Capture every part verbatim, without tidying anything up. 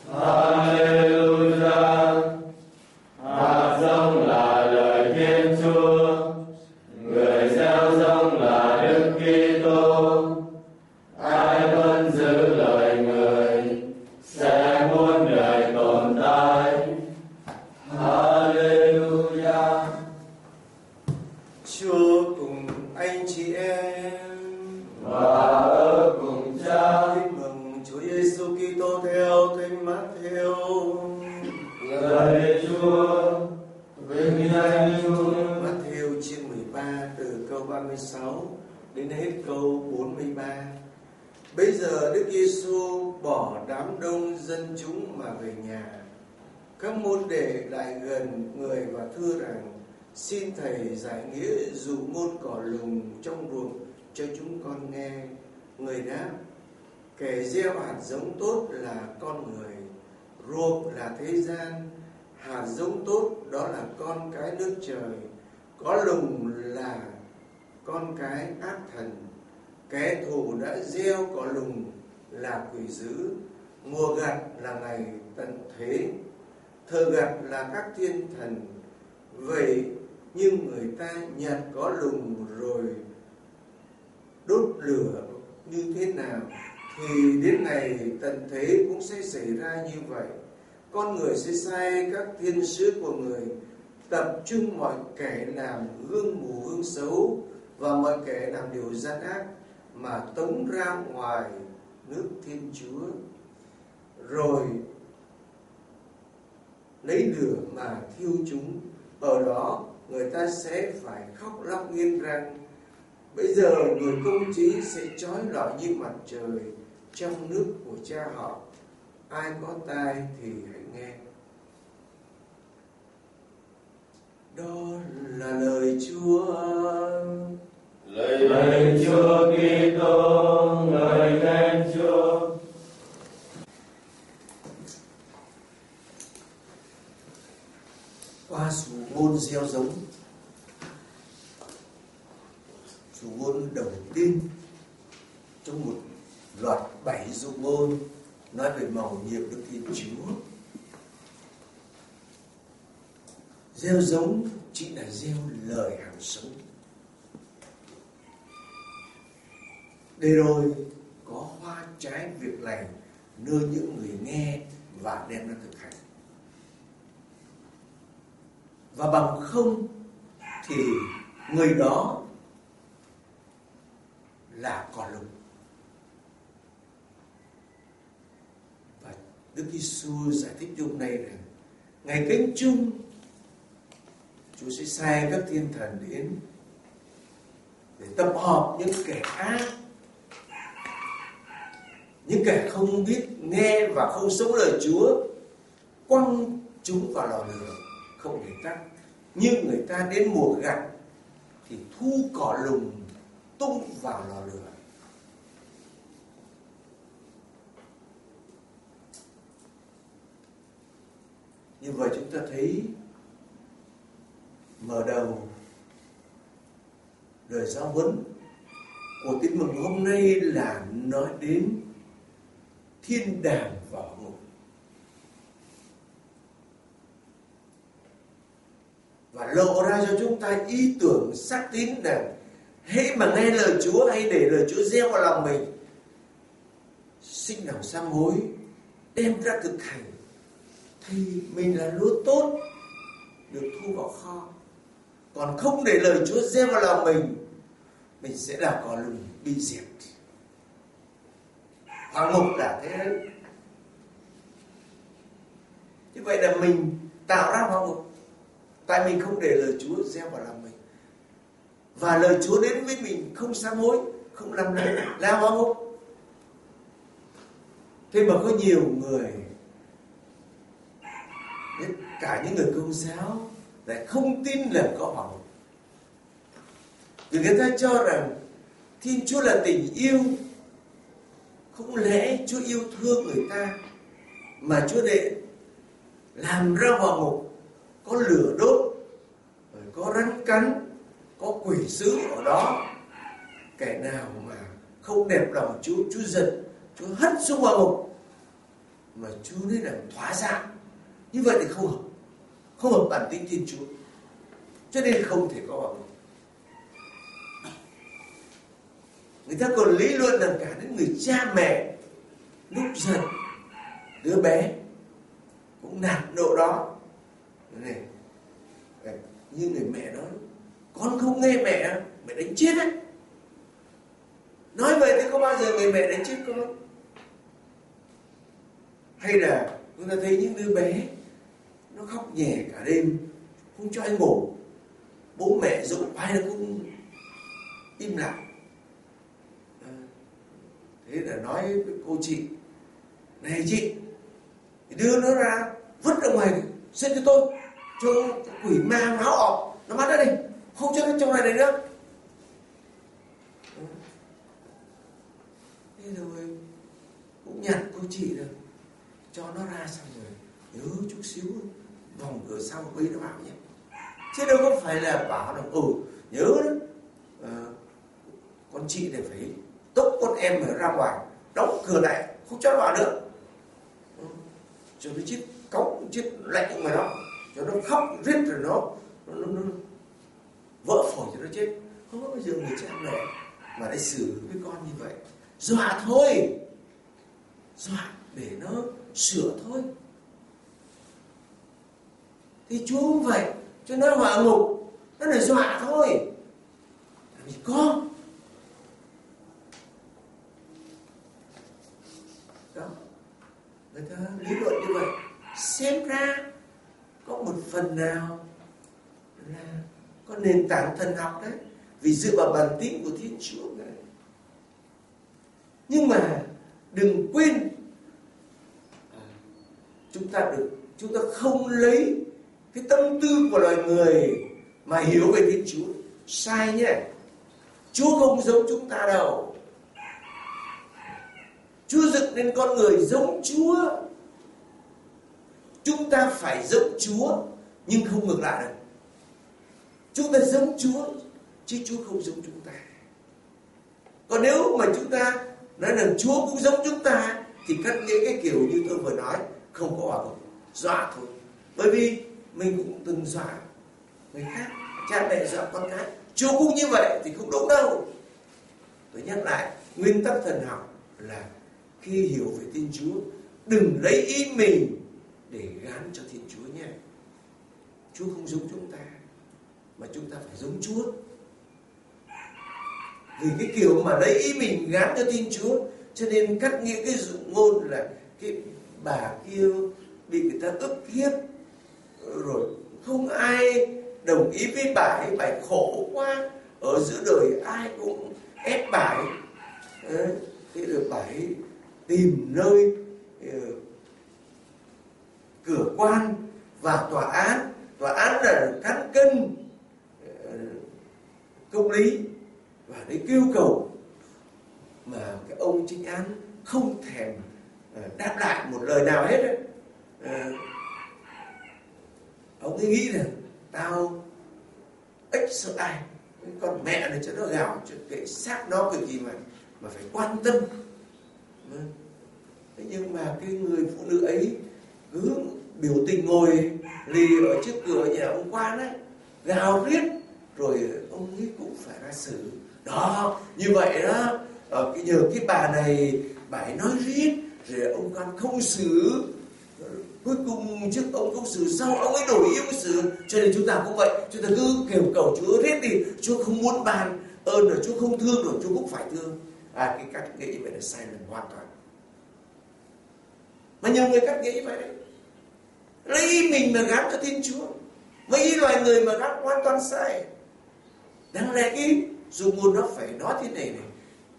Hallelujah. Hạt giống là lời Thiên Chúa, người gieo giống là Đức Kitô. Ai vẫn giữ lời Người sẽ muôn đời tồn tại. Hallelujah. Chúa cùng anh chị em Và ở cùng Cha. Tin mừng Chúa Giêsu Kitô theo Thánh Mát-theo. Lạy Chúa, vinh danh Chúa. Mát-theo chương mười ba từ câu ba mươi sáu đến hết câu bốn mươi ba. Bây giờ Đức Giêsu bỏ đám đông dân chúng mà về nhà. Các môn đệ lại gần Người và thưa rằng: Xin Thầy giải nghĩa dụ ngôn cỏ lùng trong ruộng cho chúng con nghe. Người đáp: Kẻ gieo hạt giống tốt là con người, ruộng là thế gian. Hạt giống tốt đó là con cái nước trời, có lùng là con cái ác thần. Kẻ thù đã gieo cỏ lùng là quỷ dữ. Mùa gặt là ngày tận thế, thời gặt là các thiên thần. Vậy nhưng người ta nhặt cỏ lùng rồi đốt lửa như thế nào, thì đến ngày tận thế cũng sẽ xảy ra như vậy. Con người sẽ sai các thiên sứ của người, tập trung mọi kẻ làm gương mù gương xấu và mọi kẻ làm điều gian ác, mà tống ra ngoài nước Thiên Chúa, rồi lấy lửa mà thiêu chúng. Ở đó người ta sẽ phải khóc lóc nghiến răng. Bây giờ người công chính sẽ chói lọi như mặt trời trong nước của Cha họ. Ai có tai thì hãy nghe. Đó là lời Chúa. Lạy Chúa Kitô, ngợi khen Chúa. Qua dụ ngôn gieo giống, dụ ngôn đầu tiên trong một loạt bảy dụ ngôn nói về mầu nhiệm Đức Thiên Chúa. Gieo giống chỉ là gieo lời hằng sống, để rồi có hoa trái việc lành nơi những người nghe và đem ra thực hành. Và bằng không thì người đó là cỏ lùng. Và Đức Giêsu giải thích điều này rằng ngày cánh chung Chúa sẽ sai các thiên thần đến để tập hợp những kẻ ác, những kẻ không biết nghe và không sống lời Chúa, quăng chúng vào lò lửa không để tắt. Nhưng người ta đến mùa gặt thì thu cỏ lùng tung vào lò lửa. Như vậy chúng ta thấy mở đầu lời giáo huấn của Tin mừng hôm nay là nói đến thiên đàng và hỏa ngục. Và lộ ra cho chúng ta ý tưởng xác tín rằng hễ mà nghe lời Chúa hay để lời Chúa gieo vào lòng mình, sinh lòng sám hối, đem ra thực hành, thì mình là lúa tốt được thu vào kho. Còn không để lời Chúa gieo vào lòng mình, mình sẽ là cỏ lùng bị diệt. Hỏa ngục là thế đấy. Như vậy là mình tạo ra hỏa ngục, tại mình không để lời Chúa gieo vào lòng mình. Và lời Chúa đến với mình không sám hối, không làm lại, là hỏa ngục. Thế mà có nhiều người, cả những người Công giáo, lại không tin là có hỏa ngục. Vì người ta cho rằng Thiên Chúa là tình yêu. Không lẽ Chúa yêu thương người ta mà Chúa để làm ra hỏa ngục, có lửa đốt, có rắn cắn, có quỷ dữ ở đó. Kẻ nào mà không đẹp lòng Chúa, Chúa giận, Chúa hất xuống hỏa ngục. mà Chúa nói là thoái dạng, như vậy thì không hợp, không hợp bản tính Thiên Chúa, cho nên không thể có bạo lực. Người ta còn lý luận rằng cả những người cha mẹ lúc giận đứa bé cũng nạt nộ đó này, như người mẹ nói con không nghe mẹ, mẹ đánh chết đấy. Nói vậy thì không bao giờ người mẹ đánh chết con. Hay là chúng ta thấy những đứa bé nó khóc nhè cả đêm không cho anh ngủ, bố mẹ dỗ quay nó cũng im lặng. Thế là nói với cô chị, này chị, đưa nó ra vứt ra ngoài xin cho tôi, cho quỷ ma máu ọp nó bắt ra đi, không cho nó trong này này nữa. Thế rồi cũng nhặt cô chị được, cho nó ra xong rồi nhớ chút xíu vòng cửa sau quý nó vào nhé, chứ đâu có phải là bảo là ừ nhớ đó, à, con chị này phải tốc con em ở ra ngoài, đóng cửa lại không cho nó vào nữa, ừ. Cho nó chết cống chết lạnh mà nó, cho nó khóc rít rồi nó, nó, nó, nó vỡ phổi cho nó chết. Không có bao giờ người cha mẹ mà lại xử với con như vậy, dọa thôi, dọa để nó sửa thôi. Thì Chúa không vậy, cho nó hỏa ngục, nó là dọa thôi. Vì con đó, người ta lý luận như vậy, xem ra có một phần nào là có nền tảng thần học đấy, vì dựa vào bản tính của Thiên Chúa này. Nhưng mà đừng quên, chúng ta được chúng ta không lấy cái tâm tư của loài người mà hiểu về Thiên Chúa, sai nhé. Chúa không giống chúng ta đâu. Chúa dựng nên con người giống Chúa. Chúng ta phải giống Chúa, nhưng không ngược lại đâu. Chúng ta giống Chúa, chứ Chúa không giống chúng ta. Còn nếu mà chúng ta nói rằng Chúa cũng giống chúng ta, thì cắt nghĩa cái kiểu như tôi vừa nói, không có hòa hợp, dọa thôi. Bởi vì mình cũng từng dọa người khác, cha mẹ dọa con cái, Chúa cũng như vậy thì không đúng đâu. Tôi nhắc lại, nguyên tắc thần học là khi hiểu về Thiên Chúa, đừng lấy ý mình để gán cho Thiên Chúa nhé. Chúa không giống chúng ta, mà chúng ta phải giống Chúa. Vì cái kiểu mà lấy ý mình gán cho Thiên Chúa, cho nên cắt nghĩa cái dụ ngôn là cái bà kia bị người ta ức hiếp, rồi không ai đồng ý với bà ấy, bà ấy khổ quá, ở giữa đời ai cũng ép bà ấy. Thế rồi bà ấy tìm nơi uh, cửa quan và tòa án. Tòa án là cán cân uh, công lý, và đấy kêu cầu, mà cái ông chính án không thèm uh, đáp lại một lời nào hết ấy. Uh, ông ấy nghĩ là tao ích sợ ai, con mẹ này cho nó gào cho cái xác nó cái gì mà mà phải quan tâm. Thế nhưng mà cái người phụ nữ ấy cứ biểu tình ngồi lì ở trước cửa nhà ông quan ấy, gào riết, rồi ông ấy cũng phải ra xử. Đó, như vậy đó, ở cái nhờ cái bà này, bà ấy nói riết, rồi ông quan không xử. Cuối cùng trước ông không xử, sau ông ấy đổi ý ông ấy xử. Cho nên chúng ta cũng vậy, chúng ta cứ kêu cầu Chúa riết đi, Chúa không muốn ban ơn rồi, Chúa không thương rồi, Chúa cũng phải thương. À, cái cách nghĩ như vậy là sai lầm hoàn toàn. Mà nhiều người cách nghĩ như vậy đấy, lấy ý mình mà gán cho Thiên Chúa, mấy ý loài người mà gán hoàn toàn sai. Đáng lẽ cái dù ngôn nó phải nói thế này này,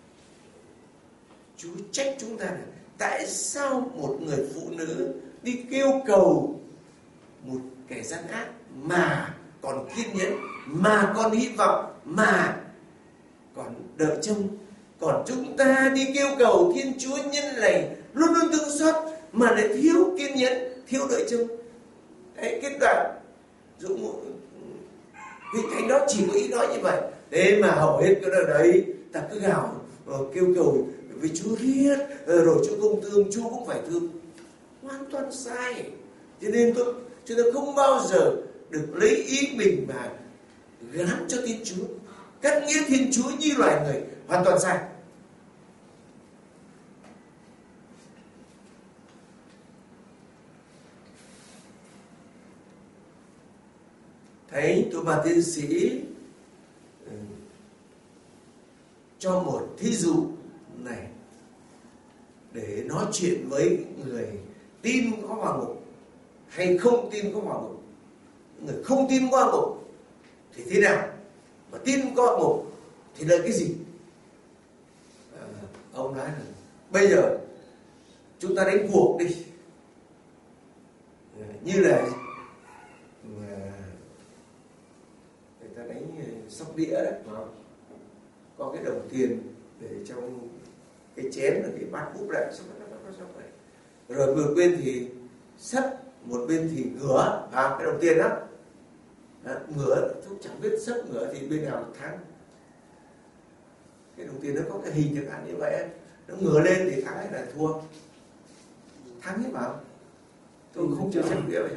Chúa trách chúng ta là tại sao một người phụ nữ đi kêu cầu một kẻ gian ác mà còn kiên nhẫn, mà còn hy vọng, mà còn đợi trông. Còn chúng ta đi kêu cầu Thiên Chúa nhân lành, luôn luôn thương xót, mà lại thiếu kiên nhẫn, thiếu đợi trông. Đấy, kết quả Dũng Vị Thánh đó chỉ có ý nói như vậy. Thế mà hầu hết cái đời đấy ta cứ gào uh, kêu cầu với Chúa riết, uh, rồi Chúa không thương, Chúa cũng phải thương. hoàn toàn sai. Cho nên tôi chúng ta không bao giờ được lấy ý mình mà gán cho Thiên Chúa, cắt nghĩa Thiên Chúa như loài người, hoàn toàn sai. Thấy tôi bà tiến sĩ ừ, cho một thí dụ này để nói chuyện với người tin có hỏa ngục hay không tin có hỏa ngục. Người không tin có hỏa ngục thì thế nào, mà tin có hỏa ngục thì là cái gì? À, ông nói là bây giờ chúng ta đánh cuộc đi, như là người ta đánh sóc đĩa đấy, có cái đồng tiền để trong cái chén là cái bát úp lại, sóc sóc sóc này, rồi vừa bên thì sấp, một bên thì ngửa vào cái đồng tiền đó, đó ngửa, tôi chẳng biết sấp ngửa thì bên nào thắng. Cái đồng tiền nó có cái hình chẳng hạn như vậy, nó ngửa lên thì thắng hay là thua? Thắng hết bảo. Tôi không chưa xem nghĩa vậy.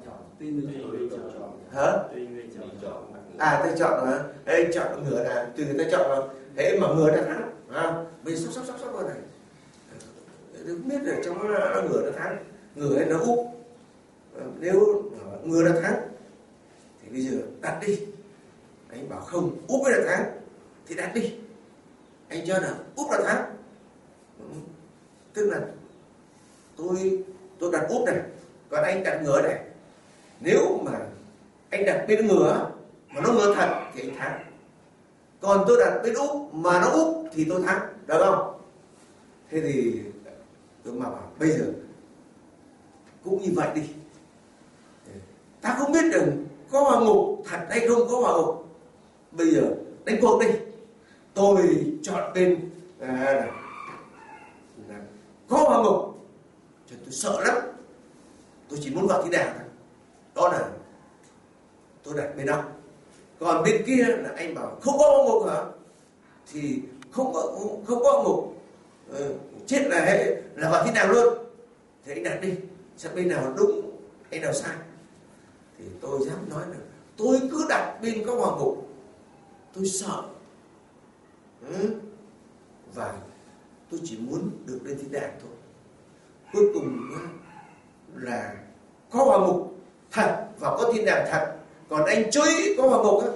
Hả? À, tôi chọn hả? Ê, chọn ngửa là từ người ta chọn là thế mà ngửa là thắng. À, mình sóc sóc sóc sóc vào này. Đừng biết là trong nó, nó ngửa là thắng, ngửa hay nó úp. Nếu ngửa là thắng thì bây giờ đặt đi. Anh bảo không, úp mới là thắng thì đặt đi. Anh cho là úp là thắng. Tức là tôi tôi đặt úp này, còn anh đặt ngửa này. Nếu mà anh đặt bên ngửa mà nó ngửa thật thì anh thắng, còn tôi đặt bên úp mà nó úp thì tôi thắng, được không? Thế thì tôi mà bảo bây giờ cũng như vậy đi, ta không biết được có hỏa ngục thật hay không có hỏa ngục. Bây giờ đánh cuộc đi, tôi chọn bên à, là có hỏa ngục, cho tôi sợ lắm, tôi chỉ muốn vào thiên đàng thôi. Đó là tôi đặt bên đó. Còn bên kia là anh bảo không có hỏa ngục hả? Thì không có không, không có hỏa ngục, ừ, chết là hệ là vào thiên đàng luôn. Thì anh đặt đi, xem bên nào đúng hay nào sai. Thì tôi dám nói là tôi cứ đặt bên có hỏa ngục, tôi sợ, ừ, và tôi chỉ muốn được lên thiên đàng thôi. Cuối cùng là có hỏa ngục thật và có thiên đàng thật, còn anh chối có hỏa ngục á,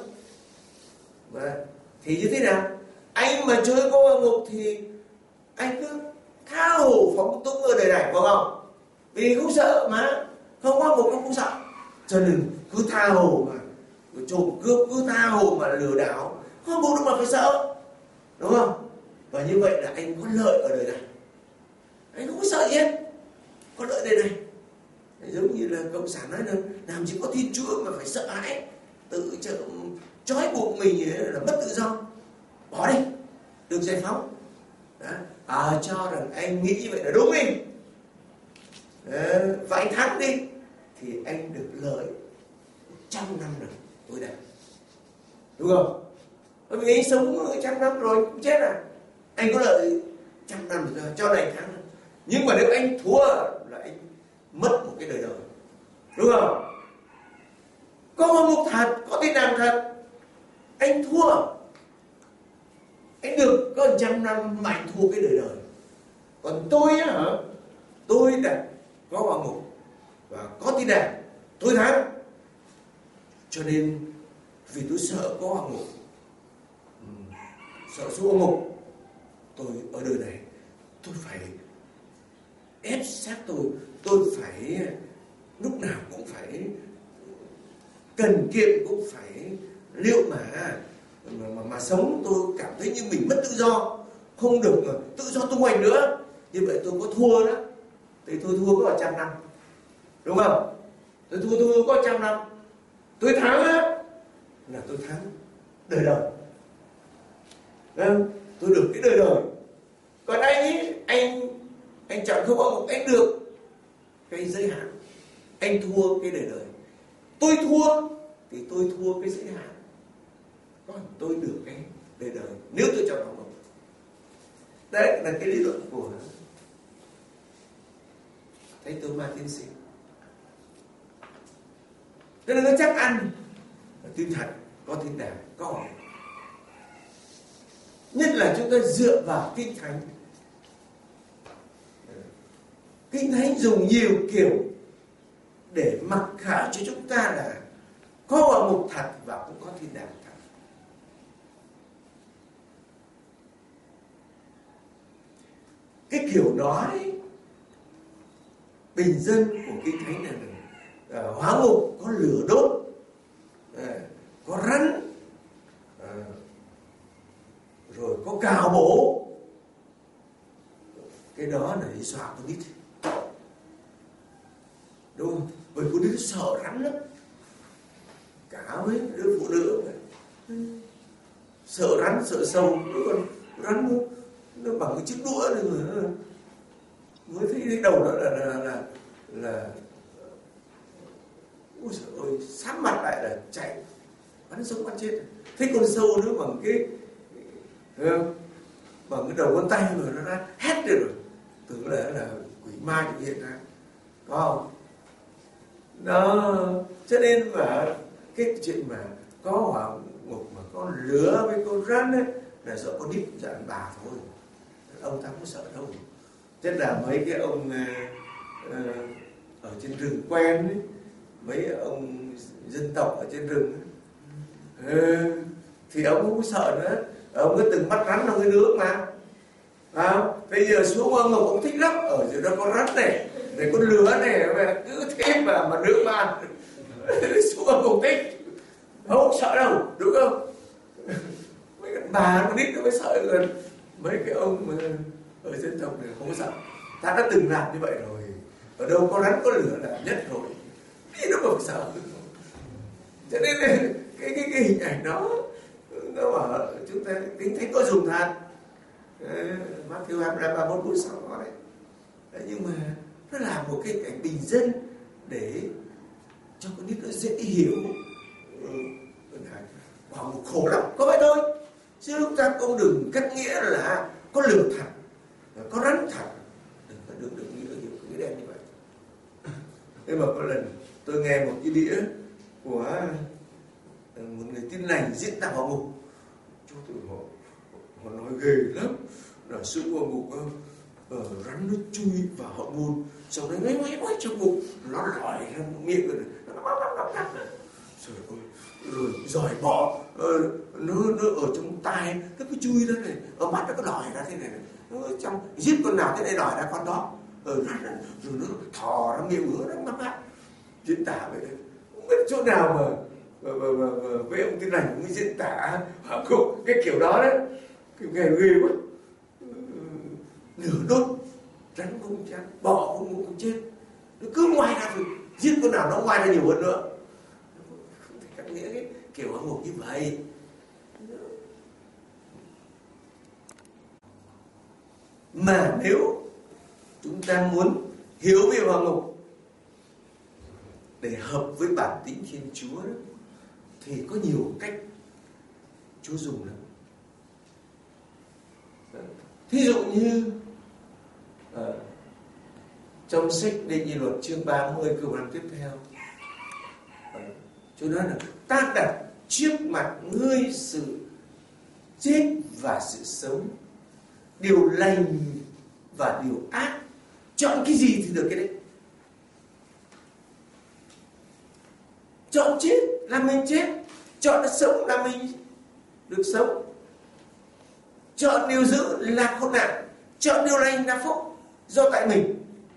thì như thế nào? Anh mà chối có hỏa ngục thì anh cứ tha hồ phóng túng ở đời này, phải không? Vì không sợ mà, không có hỏa ngục không, không sợ, cho nên cứ tha hồ mà trộm cướp, cứ tha hồ mà lừa đảo, không có đúng mà phải sợ, đúng không? Và như vậy là anh có lợi ở đời này, anh không có sợ gì hết, có lợi đời này. Giống như là cộng sản nói là làm gì có Thiên Chúa mà phải sợ hãi, tự trói buộc mình là mất tự do, bỏ đi, được giải phóng. À, cho rằng anh nghĩ như vậy là đúng đi, à, và anh thắng đi thì anh được lợi trăm năm rồi tôi đây, đúng không? Bởi vì anh sống trăm năm rồi cũng chết à, anh có lợi trăm năm rồi cho này thắng. Nhưng mà nếu anh thua là anh mất một cái đời đời, đúng không? Có hỏa ngục thật, có thiên đàng thật, anh thua, anh được có trăm năm mà anh thua cái đời đời. Còn tôi á hả, tôi đã có hỏa ngục và có thiên đàng, tôi thắng. Cho nên vì tôi sợ có hỏa ngục, sợ xuống hỏa ngục, tôi ở đời này tôi phải ép sát tôi, tôi phải lúc nào cũng phải cần kiệm, cũng phải liệu mà mà, mà mà sống tôi cảm thấy như mình mất tự do, không được tự do tung hoành nữa. Như vậy tôi có thua đó thì tôi thua có trăm năm, đúng không? Tôi thua tôi có trăm năm, tôi thắng á là tôi thắng đời đời, đúng? Tôi được cái đời đời. Còn anh ấy, anh anh chọn không có một, anh được cái giới hạn, anh thua cái đời đời. Tôi thua thì tôi thua cái giới hạn, còn tôi được cái đời đời nếu tôi chọn không. Đấy là cái lý luận của Thánh Thomas tiến sĩ. Cho nên nó chắc ăn tin thật, có thiên đàng, có hỏa ngục. Nhất là chúng ta dựa vào Kinh Thánh. Kinh Thánh dùng nhiều kiểu để mặc khảo cho chúng ta là có hỏa ngục thật và cũng có thiên đàng thật. Cái kiểu nói bình dân của Kinh Thánh là uh, hỏa ngục có lửa đốt, uh, có rắn, uh, rồi có cào bổ. Cái đó là để dọa con nít, đúng không? Bởi con nít sợ rắn lắm, cả với đứa phụ nữ này. Sợ rắn, sợ sâu, còn rắn nó, nó bằng cái chiếc đũa này mà mới thấy cái đầu nó là là là, là ôi trời ơi, sám mặt lại là chạy, bắn sống bắn chết. Thấy con sâu nữa bằng cái không? Bằng cái đầu con tay mà nó ra hét lên rồi, tưởng là là quỷ ma thực hiện ra, có không? Đó, cho nên mà cái chuyện mà có hỏa ngục mà có lửa với con rắn ấy là do con nít dặn bà thôi, ông ta không sợ đâu. Nhất là mấy cái ông uh, uh, ở trên rừng quen ấy, mấy ông dân tộc ở trên rừng ấy, uh, thì ông không có sợ nữa, ông cứ từng bắt rắn trong cái nước mà. À, bây giờ xuống ông ngục ông thích lắm, ở dưới đó có rắn này, để con lửa này, mà cứ thêm vào mà nước mà xuống ông ngục thích, không sợ đâu, đúng không? Mấy cái bà con nít nó mới sợ gần mấy cái ông mà ở dân tộc này không có sợ. Ta đã từng làm như vậy rồi, ở đâu có rắn có lửa là nhất rồi, thì nó không sợ. Cho nên cái cái cái hình ảnh đó nó bảo chúng ta Kinh Thánh có dùng thật. Matthew hai mươi lăm, ba mươi mốt, bốn mươi sáu đó đấy. Đấy. Nhưng mà nó là một cái cảnh bình dân để cho con nít nó dễ hiểu. Hoặc một khổ lắm, có vậy thôi. Chứ chúng ta không đừng cắt nghĩa là có lửa thật, có rắn thật. Đừng có đừng, đừng nghĩ hiểu cái đen như vậy. Thế mà có lần tôi nghe một cái đĩa của một người tin lành diễn tả hỏa ngục. Chú tôi họ, họ nói ghê lắm. Là sự hỏa ngục ở rắn nó chui vào hậu môn, sau đấy ngoáy ngoáy ngoáy trong bụng, nó lòi ra miệng rồi, nó bắp bắp bắp bắp. Trời ơi, rồi giỏi bọ, nó nó ở trong tai, nó cứ chui ra này, ở mắt nó cứ lòi ra thế này, nó trong giết con nào thế này lòi ra con đó, ở rồi nó thò ra miệng ngứa nó bắp bắp. Diễn tả vậy đấy, không biết chỗ nào mà mà mà, mà, mà với ông tin lành cũng diễn tả hả, cái kiểu đó đấy, kiểu nghề ghê quá. Lửa đốt, rắn không chán, bọ không không chết, nó cứ ngoài ra rồi giết con nào nó ngoài ra nhiều hơn nữa. Không thể cắt nghĩa cái kiểu hỏa ngục như vậy. Mà nếu chúng ta muốn hiểu về hỏa ngục để hợp với bản tính Thiên Chúa đó, thì có nhiều cách Chúa dùng lắm. Thí dụ như à, trong sách Định Nhị Luật chương ba mươi câu năm tiếp theo, à, Chúa nói là ta đặt trước mặt ngươi sự chết và sự sống, điều lành và điều ác, chọn cái gì thì được cái đấy. Chọn chết là mình chết, chọn sống là mình được sống, chọn điều dữ là khốn nạn, chọn điều lành là phúc do tại mình.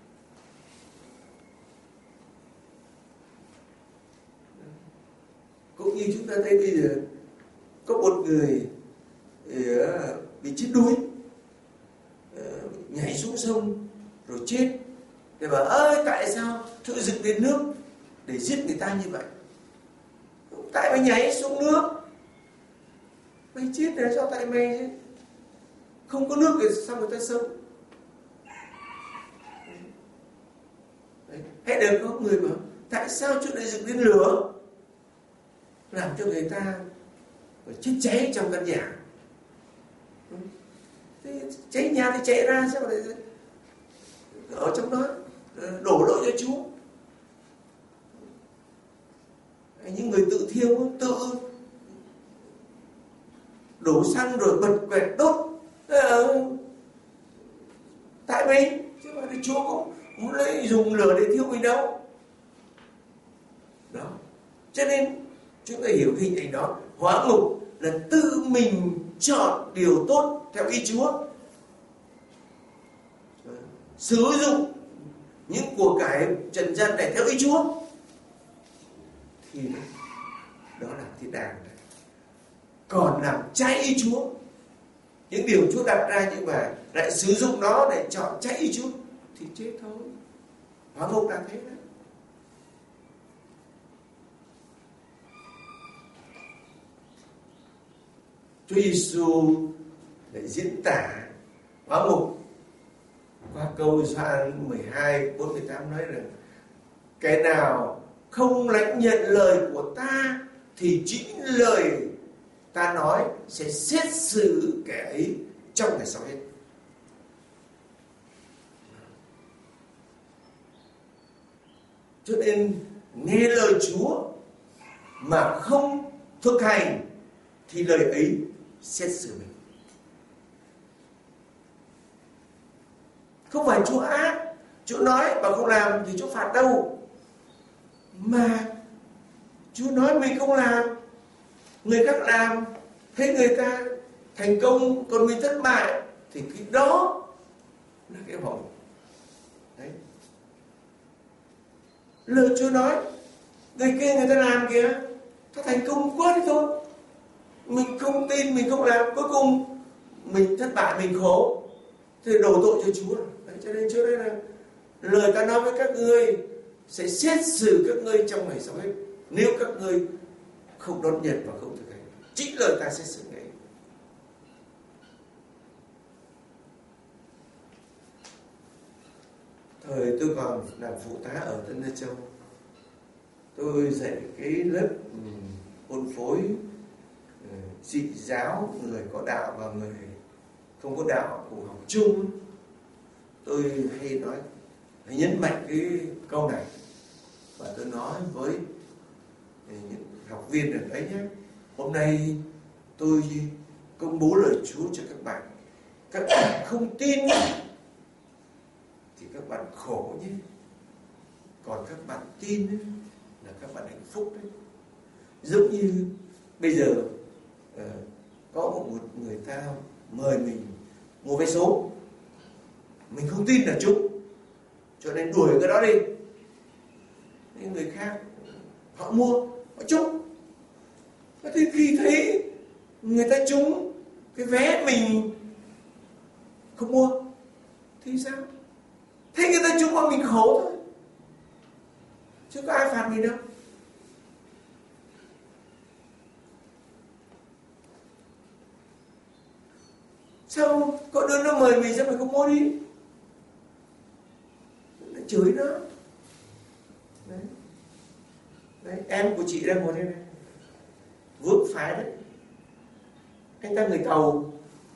Cũng như chúng ta thấy bây giờ có một người bị chết đuối, nhảy xuống sông rồi chết, thì bảo ơi tại sao thự dựng đến nước để giết người ta như vậy? Tại mày nhảy xuống nước, mày chết là do tại mày chứ, không có nước thì sao người ta sống? Đấy. Hay được có người bảo tại sao Chúa lại dựng đến lửa làm cho người ta chết cháy trong căn nhà? Thế cháy nhà thì chạy ra sao lại ở trong đó? đổ lỗi cho Chúa. Những người tự thiêu, tự đổ xăng rồi bật quẹt đốt tại mình, chứ mà Chúa cũng muốn lấy dùng lửa để thiêu mình đâu. Đó. Cho nên chúng ta hiểu hình ảnh đó, hóa ngục là tự mình chọn điều tốt theo ý Chúa, sử dụng những của cải trần gian này theo ý Chúa, thì đó là thiên đàng. Còn làm trái ý Chúa, những điều Chúa đặt ra như vậy lại sử dụng nó để chọn trái ý Chúa, thì chết thôi. Hóa ngục là thế đấy. Chúa Giêsu để diễn tả hóa ngục qua câu Gioan mười hai bốn mươi tám nói rằng cái nào không lãnh nhận lời của ta thì chính lời ta nói sẽ xét xử kẻ ấy trong ngày sau hết. Cho nên nghe lời Chúa mà không thực hành thì lời ấy xét xử mình. Không phải Chúa ác, Chúa nói mà không làm thì Chúa phạt đâu, mà Chúa nói mình không làm, người khác làm, thấy người ta thành công còn mình thất bại, thì cái đó là cái hỏng. Đấy. Lời Chúa nói người kia người ta làm kìa, ta thành công quá đi thôi, mình không tin, mình không làm, cuối cùng mình thất bại, mình khổ, thì đổ tội cho Chúa. Đấy, cho nên Chúa đây là lời ta nói với các ngươi sẽ xét xử các ngươi trong ngày sau hết, nếu các ngươi không đón nhận và không thực hành. Chính lời ta xét xử ngày. Thời tôi còn làm phụ tá ở Tân Gia Châu, tôi dạy cái lớp hôn phối dị giáo, người có đạo và người không có đạo cùng học chung. Tôi hay nói, hay nhấn mạnh cái câu này, và tôi nói với những học viên ở đấy nhé: hôm nay tôi công bố lời Chúa cho các bạn. Các bạn không tin thì các bạn khổ nhé, còn các bạn tin là các bạn hạnh phúc đấy. Giống như bây giờ có một người ta mời mình mua vé số, mình không tin là trúng, cho nên đuổi cái đó đi. Những người khác họ mua, họ trúng. Thế khi thấy người ta trúng cái vé mình không mua thì sao? Thấy người ta trúng mà mình khổ thôi, chứ có ai phạt mình đâu. Sao có đứa nó mời mình sao mình không mua đi? Nó chửi nó. Đấy. Đấy, em của chị đang ngồi đây này, vướng phải đấy. Anh ta người Tàu,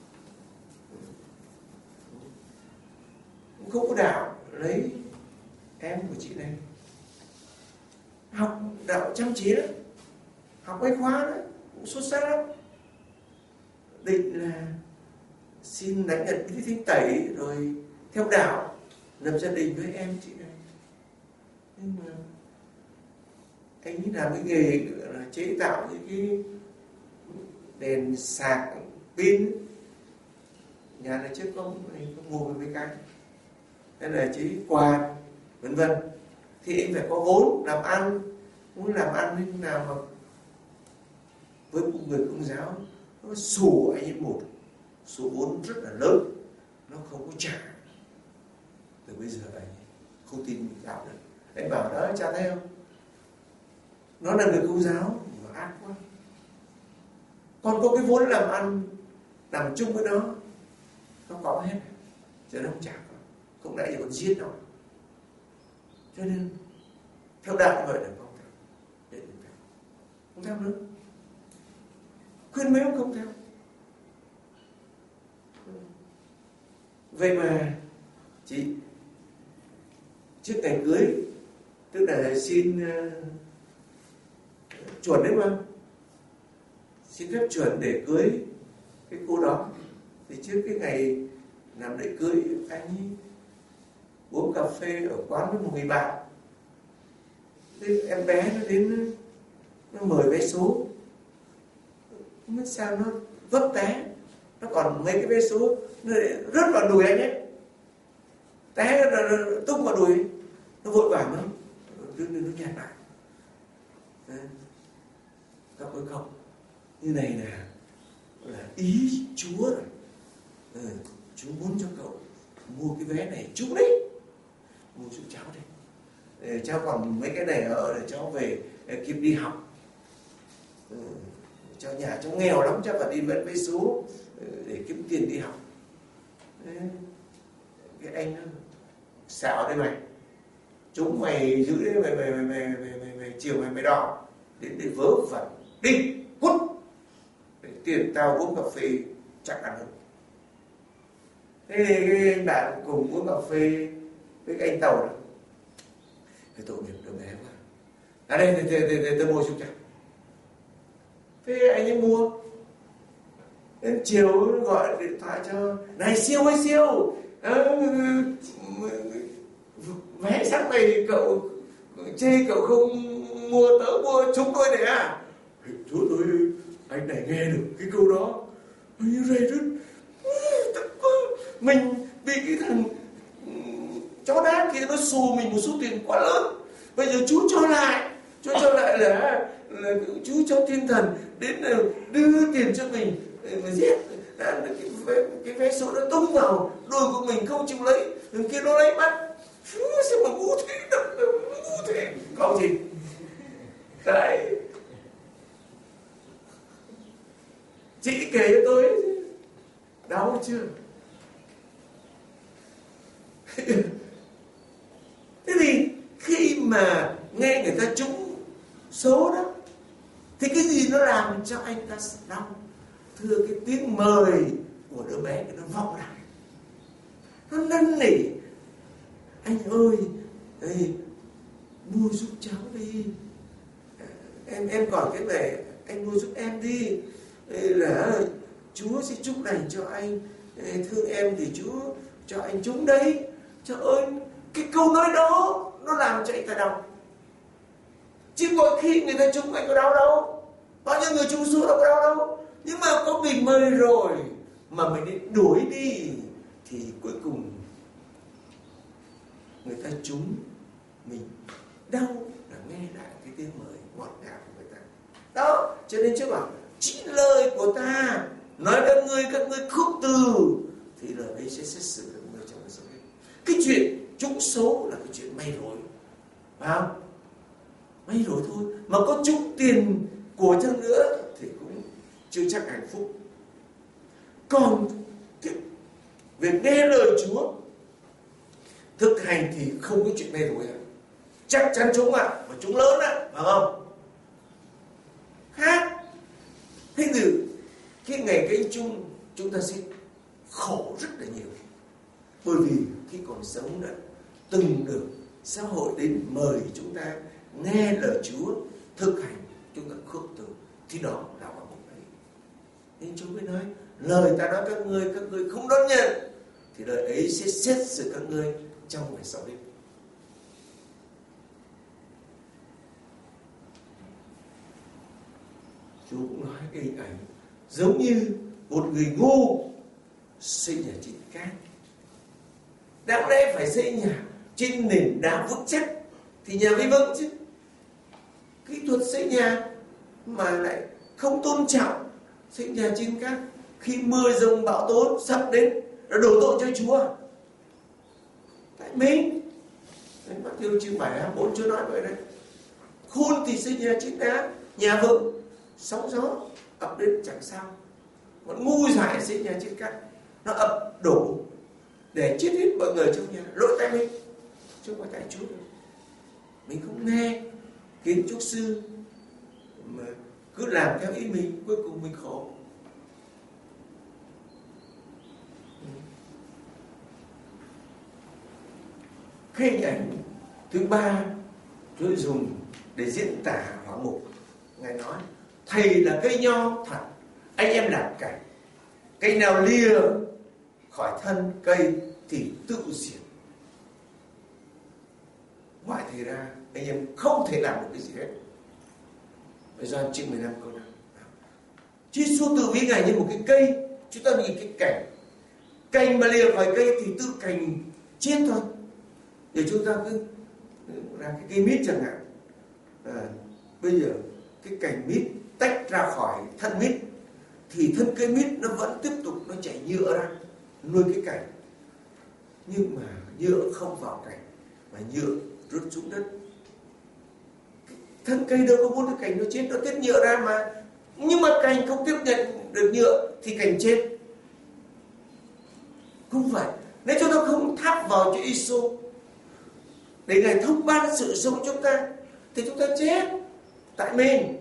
không có đạo, lấy em của chị này học đạo chăm chỉ lắm, học cái khóa đấy cũng xuất sắc lắm, định là xin đánh nhận cái thánh tẩy rồi theo đạo lập gia đình với em chị này. Nhưng mà anh ấy làm cái nghề là chế tạo những cái đèn sạc pin, nhà này trước có anh có mua mấy cái, hay là chế quạt vân vân, thì anh phải có vốn làm ăn. Muốn làm ăn như nào mà với một người Công giáo nó xù anh ấy một số vốn rất là lớn, nó không có trả. Từ bây giờ anh không tin mình đạo được. Anh bảo đó, cha thấy không, nó là người Công giáo mà ác quá, còn có cái vốn làm ăn làm chung với nó, nó có hết, giờ nó không trả, không đại gì còn giết nó. Cho nên theo đạo như vậy là không theo, không theo nữa, khuyên mấy ông không theo. Vậy mà chị trước ngày cưới, tức là xin uh, chuẩn đấy mà, xin phép chuẩn để cưới cái cô đó. Thì trước cái ngày làm lễ cưới, anh ấy uống cà phê ở quán với một người bạn. Thế em bé nó đến, nó mời vé số, không biết sao nó vấp té, nó còn mấy cái vé số nó rớt vào đùi anh ấy, té nó, nó, nó tung vào đùi, nó vội vàng nó đưa nó nhặt lại. Các ơi không, như này là là ý Chúa rồi. Ừ, Chúa muốn cho cậu mua cái vé này chú đấy, mua giúp cháu đấy. Để cháu còn mấy cái này ở để cháu về kịp đi học. Ừ, cháu nhà cháu nghèo lắm, cháu phải đi vẫn vé số để kiếm tiền đi học. Đấy. Cái anh nó xạo đây mày, chúng mày giữ đấy, mày mày mày mày mày, mày, mày chiều mày mày đỏ đến để vớ vẩn đi hút để tiền tao uống cà phê chắc ăn hơn. Thế cái anh bạn cùng uống cà phê với cái anh tàu đó, cái tội nghiệp đứa bé quá, à đây thì tôi mua giúp cháu. Thế anh ấy mua, đến chiều gọi điện thoại cho này Siêu ơi Siêu, à, vé sáng này cậu chê cậu không mua, tớ mua chúng tôi này à. Chúa ơi, anh này nghe được cái câu đó như rầy rứt. Mình bị cái thằng chó đá kia nó xù mình một số tiền quá lớn, bây giờ chú cho lại, chú cho lại là, là chú cho thiên thần đến đưa tiền cho mình mà giết. Cái, cái vé số nó tung vào đùi của mình không chịu lấy, thằng kia nó lấy mất. Sao mà ngu thế, ngu thế. Không gì đấy, chị kể cho tôi đau chưa. Thế thì khi mà nghe người ta trúng số đó thì cái gì nó làm cho anh ta đau? Thưa, cái tiếng mời của đứa bé nó vọng lại, nó năn nỉ anh ơi, ê, mua giúp cháu đi, em em còn cái này anh mua giúp em đi. Ê, là Chúa sẽ chúc lành cho anh, ê, thương em thì Chúa cho anh trúng đấy. Trời ơi, cái câu nói đó nó làm cho anh ta đau. Chứ mỗi khi người ta trúng anh có đau đâu, bao nhiêu người trúng số đâu có đau đâu. Nhưng mà có mình mời rồi mà mình đi đuổi đi thì cuối cùng người ta trúng mình đau là nghe lại cái tiếng mời ngọt ngào của người ta. Đó, cho nên Chúa bảo chính lời của ta nói các ngươi, các ngươi khước từ thì lời ấy sẽ xét xử các ngươi trong đời sống. Cái chuyện trúng số là cái chuyện may rối, phải không? May rối thôi, mà có trúng tiền của chăng nữa thì cũng chưa chắc hạnh phúc. Còn việc nghe lời Chúa thực hành thì không có chuyện may rối ạ. Chắc chắn trúng ạ, à, mà trúng lớn ạ, à, phải không? Khác. Thế thì cái ngày canh chung chúng ta sẽ khổ rất là nhiều, bởi vì khi còn sống đã từng được xã hội đến mời chúng ta nghe lời Chúa, thực hành, chúng ta khước từ, thì đó là quả mục đấy. Nên Chúa mới nói lời ta nói các ngươi, các ngươi không đón nhận thì lời ấy sẽ xét xử các ngươi trong ngày sau đây. Chúa cũng nói cái hình ảnh giống như một người ngu xây nhà trên cát. Đáng lẽ phải xây nhà trên nền đá vững chắc thì nhà mới vững chứ. Kỹ thuật xây nhà mà lại không tôn trọng, xây nhà trên cát, khi mưa dông bão tố sắp đến nó đổ tội cho Chúa. Tại mình Matthew chương bảy hai bốn Chúa nói vậy đấy. Khôn thì xây nhà trên đá, nhà vững, sóng gió ập đến chẳng sao. Còn ngu dại xây nhà trên cát, nó ập đổ để chết hết mọi người trong nhà. Lỗi tại mình, chứ không phải tại Chúa. Mình không nghe kiến trúc sư mà cứ làm theo ý mình, cuối cùng mình khổ. Cái hình ảnh Thứ ba, Chúa dùng để diễn tả hỏa ngục. Ngài nói: thầy là cây nho thật, anh em là cành. Cây nào lìa khỏi thân cây thì tự diệt. Ngoài thì ra anh em không thể làm được cái gì hết. Gioan chương mười lăm câu năm. Chúa Giêsu tự ví Ngài như một cái cây. Chúng ta nhìn cái cành, cành mà lìa khỏi cây thì tự cành chết thôi. Để chúng ta cứ làm cái cây mít chẳng hạn. À, bây giờ cái cành mít tách ra khỏi thân mít thì thân cây mít nó vẫn tiếp tục nó chảy nhựa ra nuôi cái cành. Nhưng mà nhựa không vào cành mà nhựa rớt xuống đất. Thân cây đâu có muốn cái cành nó chết, nó tiết nhựa ra mà. Nhưng mà cành không tiếp nhận được nhựa thì cành chết. Không phải. Nếu chúng ta không thắp vào Chúa Giêsu để Ngài thông ban sự sống chúng ta thì chúng ta chết tại mình.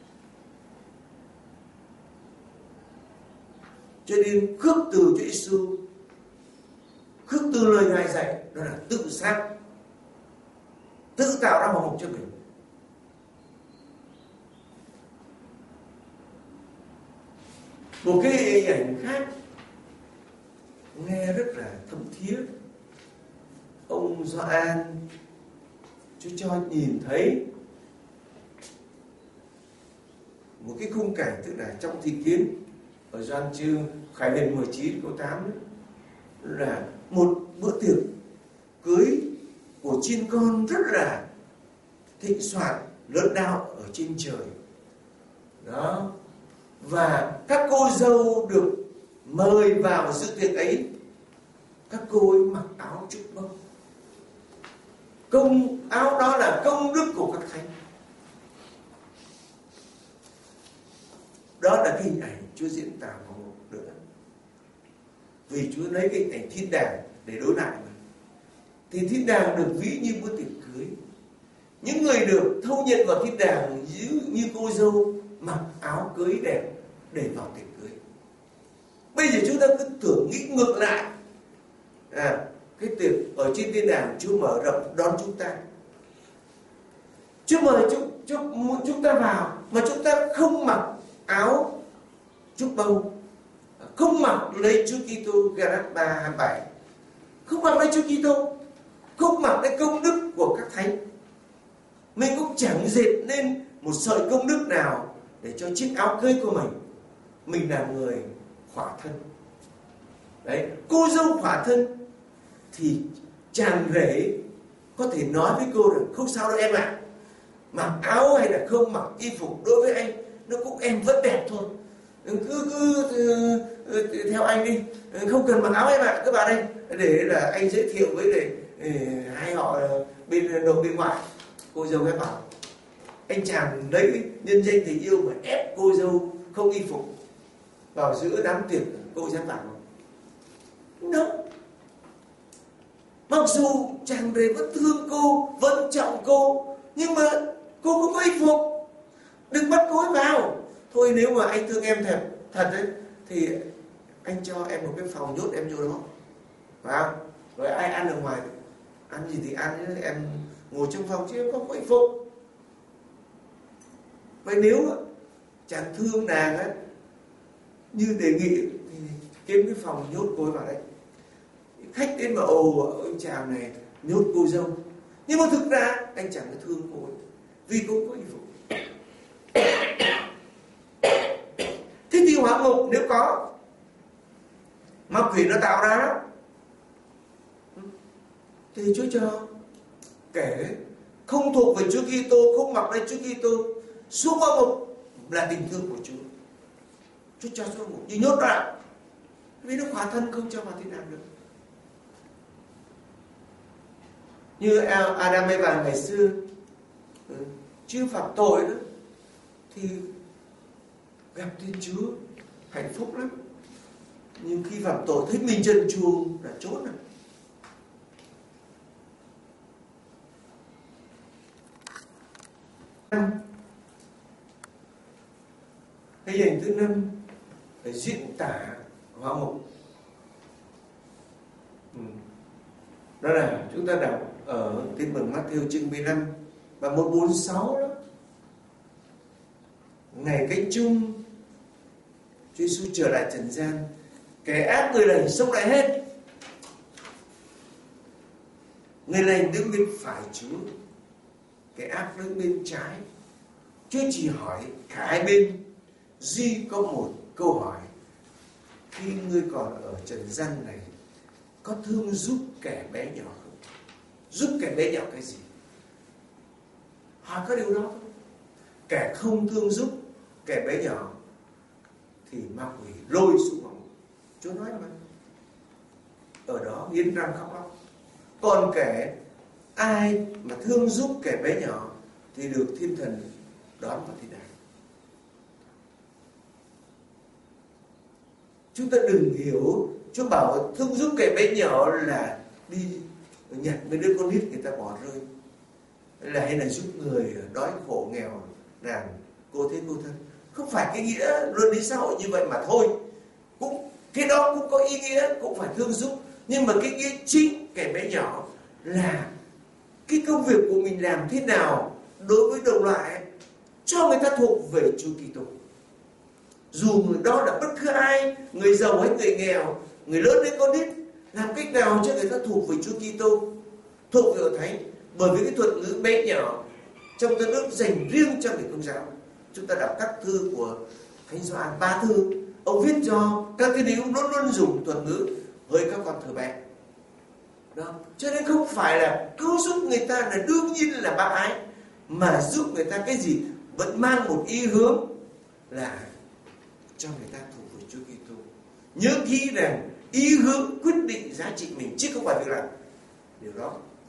Cho nên khước từ Chúa Giêsu, khước từ lời Ngài dạy, đó là tự sát, tự tạo ra hỏa ngục cho mình. Một cái hình ảnh khác nghe rất là thấm thía. Ông Gioan Chúa cho nhìn thấy một cái khung cảnh, tức là trong thị kiến ở Gioan chương Khải Huyền mười chín câu tám ấy, là một bữa tiệc cưới của chiên con rất là thịnh soạn, lớn lao ở trên trời. Đó. Và các cô dâu được mời vào dự tiệc ấy. Các cô ấy mặc áo trúc bông. Công áo đó là công đức của các thánh. Đó là cái hình ảnh Chúa diễn tả vào một nữa. Vì Chúa lấy cái hình ảnh thiên đàng để đối lại mà. Thì thiên đàng được ví như bữa tiệc cưới. Những người được thâu nhận vào thiên đàng như, như cô dâu mặc áo cưới đẹp để vào tiệc cưới. Bây giờ chúng ta cứ tưởng nghĩ ngược lại. À, cái tiệc ở trên thiên đàng Chúa mở rộng đón chúng ta. Chúa mời chúng, chúng, chúng ta vào mà chúng ta không mặc áo trúc bông, không mặc lấy Chúa Kitô, Galatia ba hai mươi bảy, không mặc lấy Chúa Kitô, không mặc lấy công đức của các thánh. Mình cũng chẳng dệt nên một sợi công đức nào để cho chiếc áo cưới của mình. Mình là người khỏa thân. Đấy, cô dâu khỏa thân thì chàng rể có thể nói với cô rằng không sao đâu em ạ, à. Mặc áo hay là không mặc y phục đối với anh nó cũng em vẫn đẹp thôi. Cứ, cứ, cứ theo anh đi, không cần mặc áo em ạ, à. Cứ vào đây để là anh giới thiệu với để, để hai họ bên nội bên ngoại. Cô dâu ghé bảo anh chàng lấy nhân danh tình yêu mà ép cô dâu không y phục vào giữa đám tiệc, cô dám bảo không? Đâu. Mặc dù chàng rể vẫn thương cô, vẫn trọng cô, nhưng mà cô không có y phục, đừng bắt cô ấy vào. Thôi nếu mà anh thương em thật thật đấy thì anh cho em một cái phòng nhốt em vô đó, phải không? Rồi ai ăn ở ngoài ăn gì thì ăn, em ngồi trong phòng chứ em không có y phục. Vậy nếu chàng thương nàng ấy như đề nghị thì kiếm cái phòng nhốt cô ấy vào đấy. Khách đến mà ồ ông chàng này nhốt cô dâu, nhưng mà thực ra anh chẳng có thương cô ấy vì cô có y phục. Thế thì hỏa ngục nếu có ma quỷ nó tạo ra thì Chúa cho kể không thuộc về Chúa Kitô, không mặc lên Chúa Kitô, xuống hỏa ngục là tình thương của Chúa. Chúa cho xuống ngục như nhốt lại vì nó khỏa thân không cho vào thiên đàng được. Như Adam Eva ngày xưa chưa phạm tội đó thì gặp Thiên Chúa hạnh phúc lắm, nhưng khi phạm tội thấy mình trần truồng là trốn rồi. Hình ảnh thứ năm để diễn tả hỏa ngục, đó là chúng ta đọc ở Tin mừng Matthew chương mười lăm và một bốn sáu đó. Ngày canh chung, Chúa Giêsu trở lại trần gian, kẻ ác người lành xông lại hết. Người lành đứng bên phải Chúa, kẻ ác đứng bên trái. Chúa chỉ hỏi cả hai bên, duy có một câu hỏi: khi ngươi còn ở trần gian này, có thương giúp kẻ bé nhỏ không? Giúp kẻ bé nhỏ cái gì? Hỏi có điều đó thôi. Kẻ không thương giúp kẻ bé nhỏ thì ma quỷ lôi xuống ngục. Chúa nói mà, ở đó nghiến răng khóc lóc. Còn kẻ ai mà thương giúp kẻ bé nhỏ thì được thiên thần đón vào thiên đàng. Chúng ta đừng hiểu Chúa bảo thương giúp kẻ bé nhỏ là đi nhặt mấy đứa con nít người ta bỏ rơi, là hay là giúp người đói khổ nghèo nàn cô thế cô thân. Không phải cái nghĩa luân lý xã hội như vậy mà thôi. Cũng cái đó cũng có ý nghĩa, cũng phải thương giúp, nhưng mà cái nghĩa chính kẻ bé nhỏ là cái công việc của mình làm thế nào đối với đồng loại, cho người ta thuộc về Chúa Kitô. Dù người đó là bất cứ ai, người giàu hay người nghèo, người lớn hay con nít, làm cách nào cho người ta thuộc về Chúa Kitô, thuộc về Hội Thánh. Bởi vì cái thuật ngữ bé nhỏ trong Tân Ước dành riêng cho người Công giáo. Chúng ta đọc các thư của Thánh Gioan, ba thư, ông viết cho các tín hữu luôn luôn dùng thuật ngữ với các con thơ bé. Đó. Cho nên không phải là cứu giúp người ta là đương nhiên là bác ái, mà giúp người ta cái gì vẫn mang một ý hướng là cho người ta thuộc về Chúa Kitô. Nhớ kỹ rằng ý hướng quyết định giá trị mình, chứ không phải việc làm. Điều đó,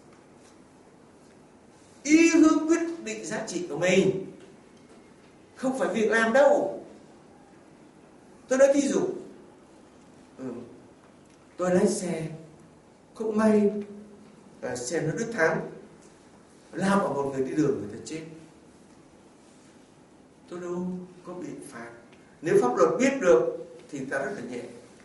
ý hướng quyết định giá trị của mình, không phải việc làm đâu. Tôi nói ví dụ, ừ, tôi lái xe, không may à, xe nó đứt thắng, lao vào một người đi đường, người ta chết, tôi đâu có bị phạt. Nếu pháp luật biết được thì ta rất là nhẹ.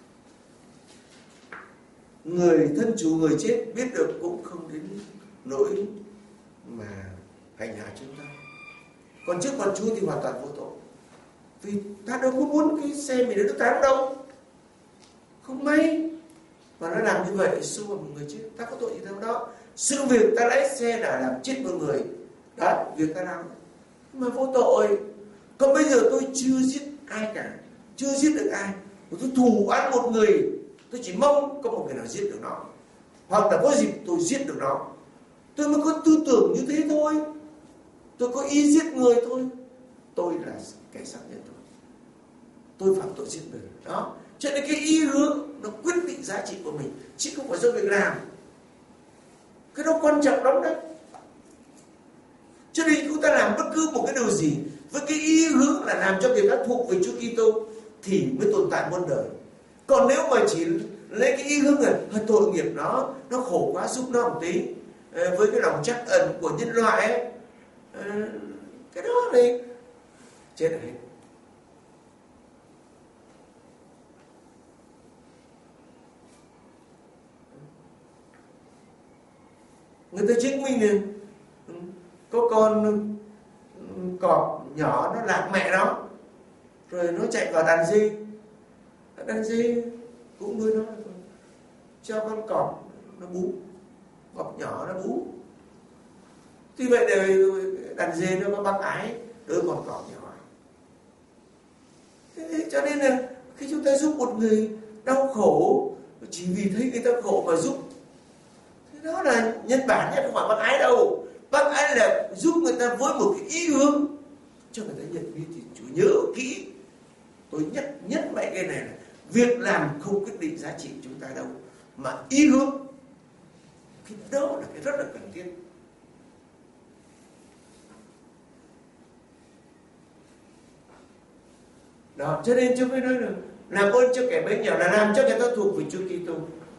Người thân chủ người chết biết được cũng không đến nỗi mà hành hạ chúng ta. Còn trước mặt Chúa thì hoàn toàn vô tội, vì ta đâu có muốn cái xe mình nó đứt thắng đâu. Không may mà nó làm như vậy, xô vào một người chết, ta có tội gì đâu đó. Sự việc ta lái xe đã làm chết một người, đó, việc ta làm mà vô tội. Còn bây giờ tôi chưa giết ai cả, chưa giết được ai, tôi thù oán một người, tôi chỉ mong có một người nào giết được nó, hoặc là có dịp tôi giết được nó, tôi mới có tư tưởng như thế thôi. Tôi có ý giết người thôi, tôi là kẻ sát nhân thôi, tôi phạm tội giết người. Đó, cho nên cái ý hướng nó quyết định giá trị của mình, chứ không phải do việc làm. Cái đó quan trọng lắm đấy. Cho nên chúng ta làm bất cứ một cái điều gì với cái ý hướng là làm cho người ta thuộc về Chúa Kitô thì mới tồn tại muôn đời. Còn nếu mà chỉ lấy cái ý hướng là hơi tội nghiệp nó, nó khổ quá giúp nó một tí, với cái lòng trắc ẩn của nhân loại ấy, cái đó này chết rồi hết. Người ta chứng minh là có con cọp nhỏ nó lạc mẹ nó, rồi nó chạy vào đàn dê, đàn dê cũng nuôi nó, cho con cọp nó bú, cọp nhỏ nó bú. Tuy vậy thì đàn dê nó có bác ái đứa con cọp nhỏ. Thế cho nên là khi chúng ta giúp một người đau khổ chỉ vì thấy người ta khổ mà giúp, thế đó là nhân bản nhất, không phải bác ái đâu. Bác ái là giúp người ta với một cái ý hướng cho người ta nhận biết. Thì Chúa nhớ kỹ, tôi nhắc nhất mạnh cái này là việc làm không quyết định giá trị chúng ta đâu, mà ý hướng, cái đó là cái rất là cần thiết. Đó, cho nên Chúa mới nói là làm ơn cho kẻ bé nhỏ là làm cho người ta thuộc về Chúa Kitô.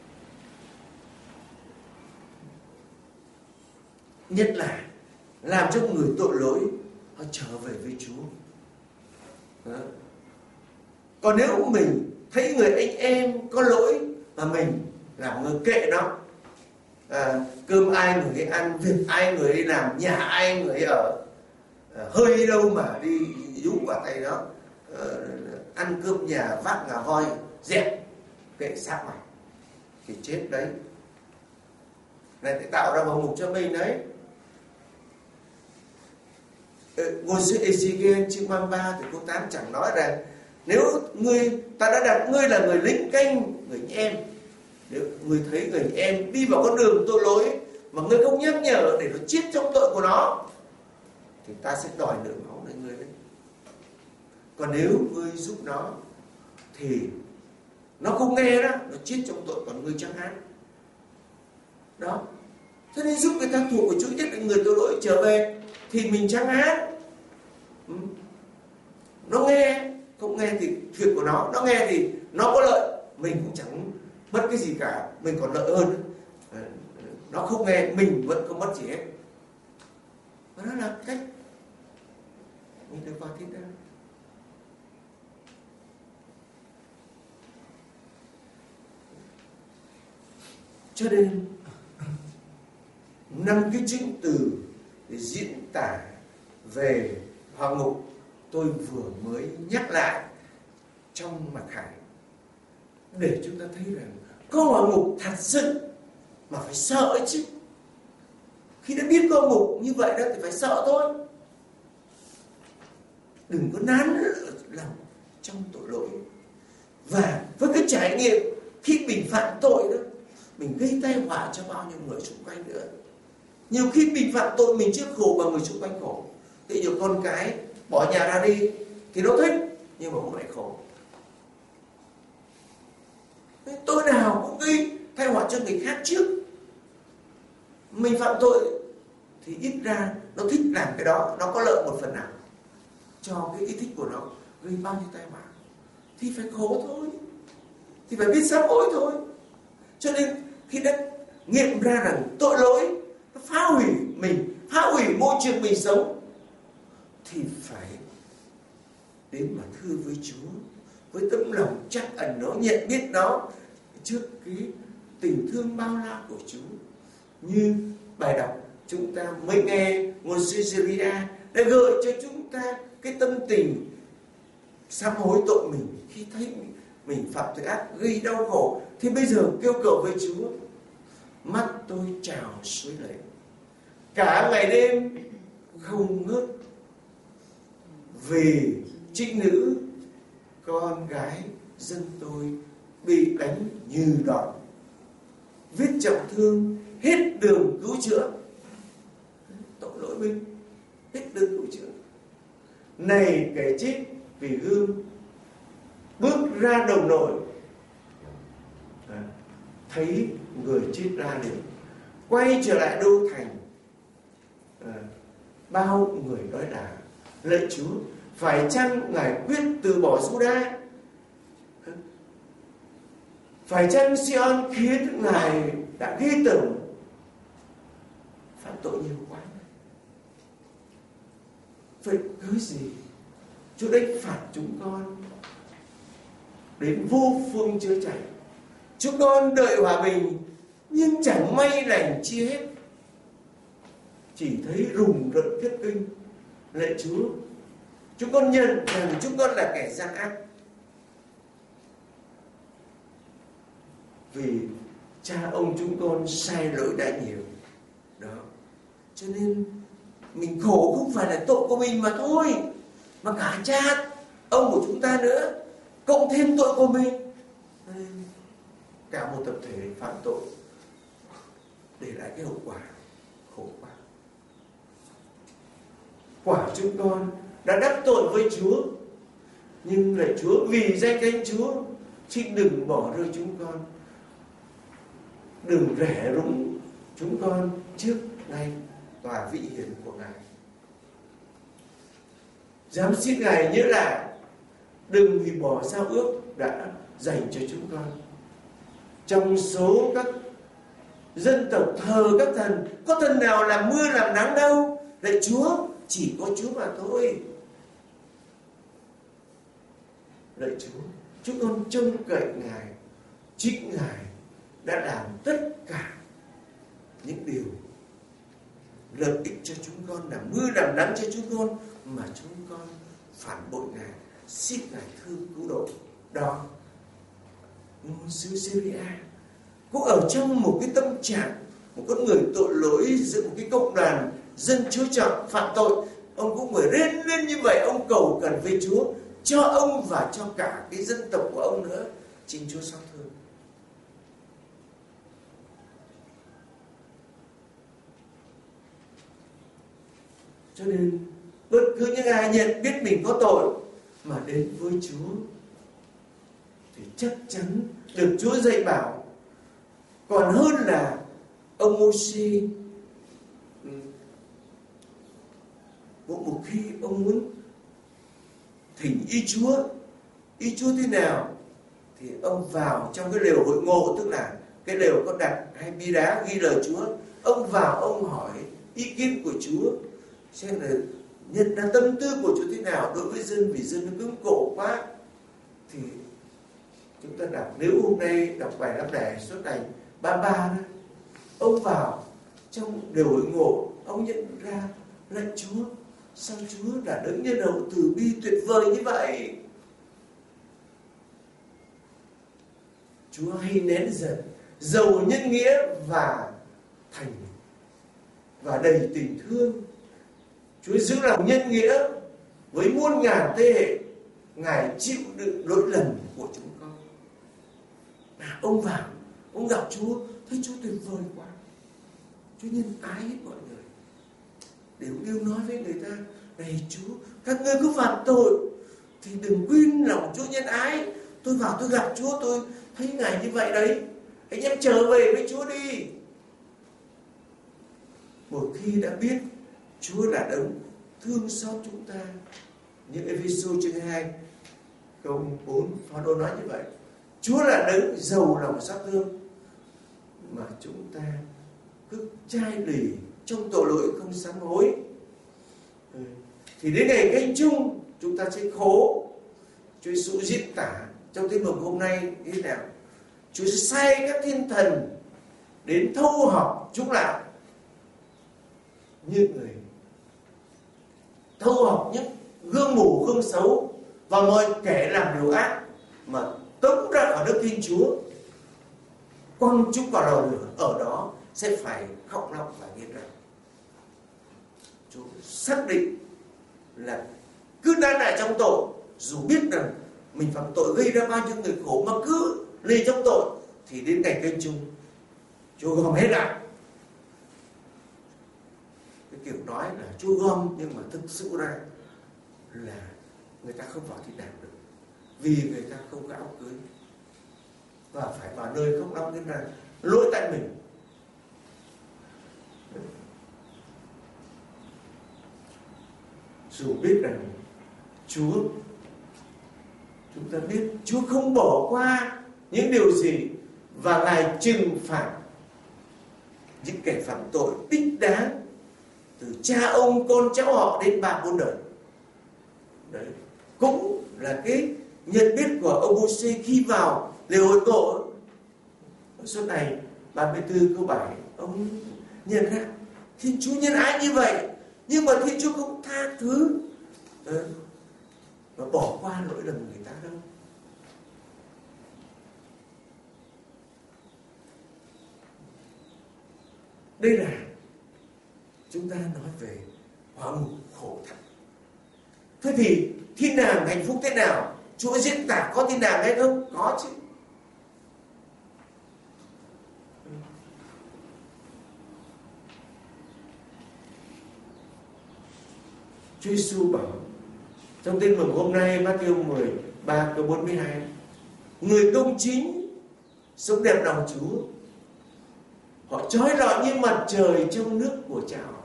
Nhất là làm cho người tội lỗi họ trở về với Chúa. Đó. Còn nếu mình thấy người anh em có lỗi mà mình làm ngơ kệ nó, à, cơm ai người ấy ăn, việc ai người ấy làm, nhà ai người ấy ở, à, hơi đâu mà đi dũng quả tay đó, à, ăn cơm nhà vác ngà voi dẹp kệ xác mày thì chết đấy. Này để tạo ra bầu mục cho mình đấy. Ngôi sứ Ezekiel chương ba mươi ba thì câu tám chẳng nói rằng nếu ngươi, ta đã đặt ngươi là người lính canh người em, nếu ngươi thấy người em đi vào con đường tội lỗi mà ngươi không nhắc nhở để nó chết trong tội của nó, thì ta sẽ đòi nợ máu để ngươi đấy. Còn nếu ngươi giúp nó thì nó không nghe đó, nó chết trong tội, còn ngươi chẳng hát đó. Cho nên giúp người ta thuộc của Chúa, nhất là người tội lỗi trở về thì mình chẳng hát. Ừ. Nó nghe, không nghe thì việc của nó, nó nghe thì nó có lợi, mình cũng chẳng mất cái gì cả, mình còn lợi hơn. Nó không nghe, mình vẫn không mất gì hết. Và đó là cách mình được vào thiên đàng. Cho nên năm cái chứng từ để diễn tả về hỏa ngục tôi vừa mới nhắc lại trong Mặc Khải, để chúng ta thấy rằng có hỏa ngục thật sự mà phải sợ chứ. Khi đã biết có ngục như vậy đó thì phải sợ thôi. Đừng có nán lòng trong tội lỗi. Và với cái trải nghiệm khi mình phạm tội đó, mình gây tai họa cho bao nhiêu người xung quanh nữa. Nhiều khi mình phạm tội mình chưa khổ và người xung quanh khổ. Thì nhiều con cái bỏ nhà ra đi thì nó thích, nhưng mà cũng lại khổ. Tội nào cũng gây tai họa cho người khác trước. Mình phạm tội thì ít ra nó thích làm cái đó, nó có lợi một phần nào cho cái ý thích của nó, gây bao nhiêu tai họa thì phải khổ thôi, thì phải biết sám hối thôi. Cho nên khi đã nghiệm ra rằng tội lỗi nó phá hủy mình, phá hủy môi trường mình sống, thì phải đến mà thưa với Chúa với tấm lòng chắc ẩn nó, nhận biết nó trước cái tình thương bao la của Chúa. Như bài đọc chúng ta mới nghe, ngôn sứ Giê-ri-a đã gợi cho chúng ta cái tâm tình sám hối tội mình khi thấy mình, mình phạm tội ác gây đau khổ. Thì bây giờ kêu cầu với Chúa: mắt tôi trào suối lệ, cả ngày đêm không ngớt, vì trinh nữ con gái dân tôi bị đánh như đòn, vết trọng thương hết đường cứu chữa. Tội lỗi mình hết đường cứu chữa. Này kẻ chết vì gươm, bước ra đồng nội, à, thấy người chết ra liền, quay trở lại đô thành, à, bao người đói đả. Lạy Chúa, phải chăng Ngài quyết từ bỏ Giu-đa? Phải chăng Sion khiến Ngài đã ghê tởm phạm tội nhiều quá? Vậy cớ gì Chúa đánh phạt chúng con đến vô phương chữa chạy? Chúng con đợi hòa bình nhưng chẳng may lành chi hết, chỉ thấy rùng rợn thất kinh. Lạy Chúa, chúng con nhận rằng chúng con là kẻ gian ác, vì cha ông chúng con sai lỗi đã nhiều đó. Cho nên mình khổ không phải là tội của mình mà thôi, mà cả cha ông của chúng ta nữa, cộng thêm tội của mình, nên cả một tập thể phạm tội để lại cái hậu quả khổ quá. Quả chúng con đã đắc tội với Chúa, nhưng lạy Chúa, vì danh thánh Chúa, xin đừng bỏ rơi chúng con, đừng rẻ rúng chúng con trước ngay tòa vĩ hiển của Ngài. Dám xin Ngài nhớ lại, đừng hủy bỏ giao ước đã dành cho chúng con. Trong số các dân tộc thờ các thần, có thần nào làm mưa làm nắng đâu. Lạy Chúa, chỉ có Chúa mà thôi. Lạy Chúa, chúng con trông cậy Ngài, chính Ngài đã làm tất cả những điều lợi ích cho chúng con, làm mưa làm nắng cho chúng con, mà chúng con phản bội Ngài, xin Ngài thương cứu độ. Đó, ngôn sứ Syria cũng ở trong một cái tâm trạng một con người tội lỗi giữa một cái cộng đoàn dân Chúa chọn phạm tội. Ông cũng phải rên lên như vậy, ông cầu cần với Chúa cho ông và cho cả cái dân tộc của ông nữa. Xin Chúa xót thương. Cho nên bất cứ những ai nhận biết mình có tội mà đến với Chúa thì chắc chắn được Chúa dạy bảo. Còn hơn là ông Mô-xê, một khi ông muốn thỉnh ý Chúa, ý Chúa thế nào thì ông vào trong cái lều hội ngộ, tức là cái lều có đặt hai bia đá ghi lời Chúa. Ông vào, ông hỏi ý kiến của Chúa, xem là nhận ra tâm tư của Chúa thế nào đối với dân, vì dân nó cứng cổ quá. Thì chúng ta đọc, nếu hôm nay đọc bài đáp đề suốt ngày ba ba đó, ông vào trong lều hội ngộ, ông nhận ra lạy Chúa, sao Chúa là đấng nhân hậu từ bi tuyệt vời như vậy. Chúa hay nén giận, giàu nhân nghĩa và thành và đầy tình thương. Chúa giữ lòng nhân nghĩa với muôn ngàn thế hệ. Ngài chịu đựng lỗi lầm của chúng con. À, ông vào, ông gặp Chúa, thấy Chúa tuyệt vời quá. Chúa nhân ái hết mọi người. Đều đều nói với người ta, này Chúa, các ngươi cứ phạm tội thì đừng quên lòng Chúa nhân ái. Tôi vào tôi gặp Chúa, tôi thấy Ngài như vậy đấy, anh em trở về với Chúa đi. Một khi đã biết Chúa là đấng thương xót chúng ta, như Ê-phê-sô chương hai câu bốn Phao-lô nói như vậy, Chúa là đấng giàu lòng xót thương, mà chúng ta cứ chai lì trong tội lỗi không sám hối, thì đến ngày canh chung chúng ta sẽ khổ. Chúa Giêsu diễn tả trong Tin mừng hôm nay thế nào? Chúa sẽ sai các thiên thần đến thâu họp chúng lại, như người thâu họp những gương mù gương xấu và mọi kẻ làm điều ác mà tống ra khỏi nước Thiên Chúa, quăng chúng vào lò lửa. Ở đó sẽ phải khóc lóc và nghiến răng. Chúa xác định là cứ đan lại trong tội, dù biết rằng mình phạm tội gây ra bao nhiêu người khổ, mà cứ lì trong tội, thì đến ngày canh chung Chúa gom hết lại. Cái kiểu nói là Chúa gom, nhưng mà thực sự ra là người ta không vào thiên đàng được, vì người ta không có áo cưới và phải vào nơi không đau đến là lỗi tại mình. Dù biết rằng Chúa, chúng ta biết Chúa không bỏ qua những điều gì, và Ngài trừng phạt những kẻ phạm tội đích đáng, từ cha ông, con cháu họ đến ba bốn đời. Đấy cũng là cái nhận biết của ông Mô-xê khi vào lều hội ngộ. Suốt này ba mươi tư câu bảy, ông nhận ra Thiên Chúa nhân ái như vậy, nhưng mà Thiên Chúa không tha thứ ừ, và bỏ qua lỗi lầm người ta đâu. Đây là chúng ta nói về hỏa ngục khổ thật. Thế thì thiên đàng hạnh phúc thế nào? Chúa diễn tả có thiên đàng hay không? Có chứ. Chúa Giêsu bảo trong Tin mừng hôm nay, Ma-thi-ơ mười ba câu bốn mươi hai, người công chính sống đẹp lòng Chúa, họ chói lọi như mặt trời trong nước của Cha họ.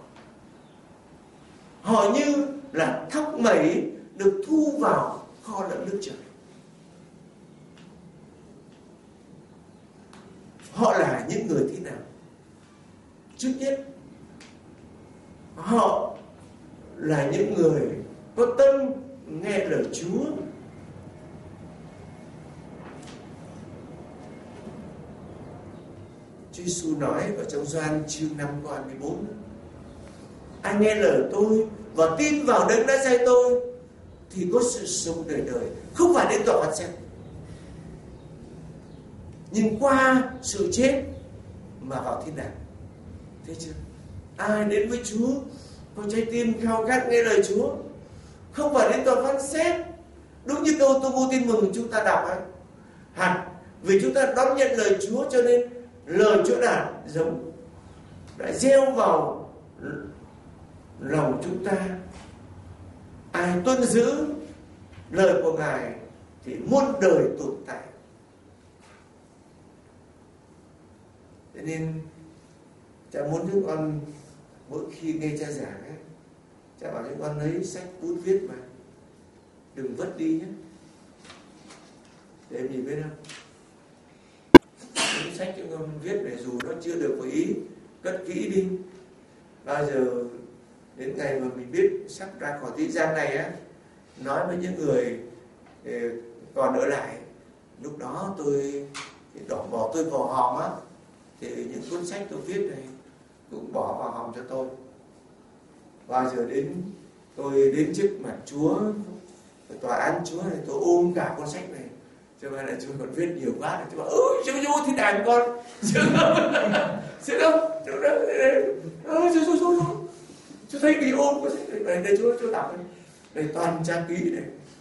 Họ như là thóc mẩy được thu vào kho lẫn nước trời. Họ là những người thế nào? Trước nhất, họ là những người có tâm nghe lời Chúa, Chúa Giêsu nói ở trong Gioan chương năm câu hai mươi bốn: ai nghe lời tôi và tin vào đấng đã sai tôi thì có sự sống đời đời, không phải đến tòa phán xét, nhưng qua sự chết mà vào thiên đàng. Thấy chưa? Ai đến với Chúa có trái tim khao khát nghe lời Chúa, không phải đến tòa phán xét. Đúng như câu Tô Bô Tin Mừng chúng ta đọc ấy, hẳn vì chúng ta đón nhận lời Chúa cho nên lời Chúa đã giống đã gieo vào lòng chúng ta. Ai tuân giữ lời của Ngài thì muôn đời tồn tại. Cho nên cha muốn chúng con mỗi khi nghe cha giảng ấy, cha bảo chúng con lấy sách bút viết mà đừng vứt đi nhé. Để em nhìn biết không? Những sách chúng con viết để dù nó chưa được với ý, cất kỹ đi. Bao giờ đến ngày mà mình biết sắp ra khỏi thế gian này á, nói với những người còn ở lại, lúc đó tôi đổ bỏ tôi vào hòm á, thì những cuốn sách tôi viết này cũng bỏ vào hòm cho tôi. Bao giờ đến tôi đến trước mặt Chúa, tòa án Chúa này, tôi ôm cả cuốn sách này, cho nên là Chúa còn viết nhiều quá, Chúa bảo ôi Chúa vô thiên đàng con, Chúa không, Chúa đâu, Chúa đâu, ôi Chúa Chúa Chúa, Chúa thấy kỳ ôm cuốn sách này, đây Chúa Chúa đọc này, đây toàn tra ký này,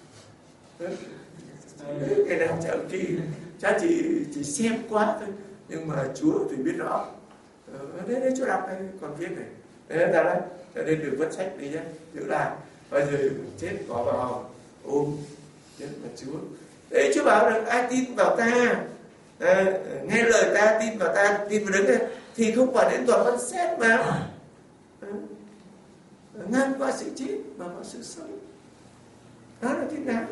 cái nào tra ký, cha chỉ chỉ xem quá thôi, nhưng mà Chúa thì biết rõ, đấy đấy Chúa đọc đây, còn viết này, đấy là đấy, cho nên đừng vứt sách đi nhé, giữ lại, bây giờ chết bỏ vào hòm, ôm chết mặt Chúa. Đấy Chúa bảo rằng ai tin vào ta, à, nghe lời ta, tin vào ta, tin vào đấng ta, thì không phải đến tòa phán xét mà à, ngang qua sự chết mà vào sự sống. Đó là thế nào?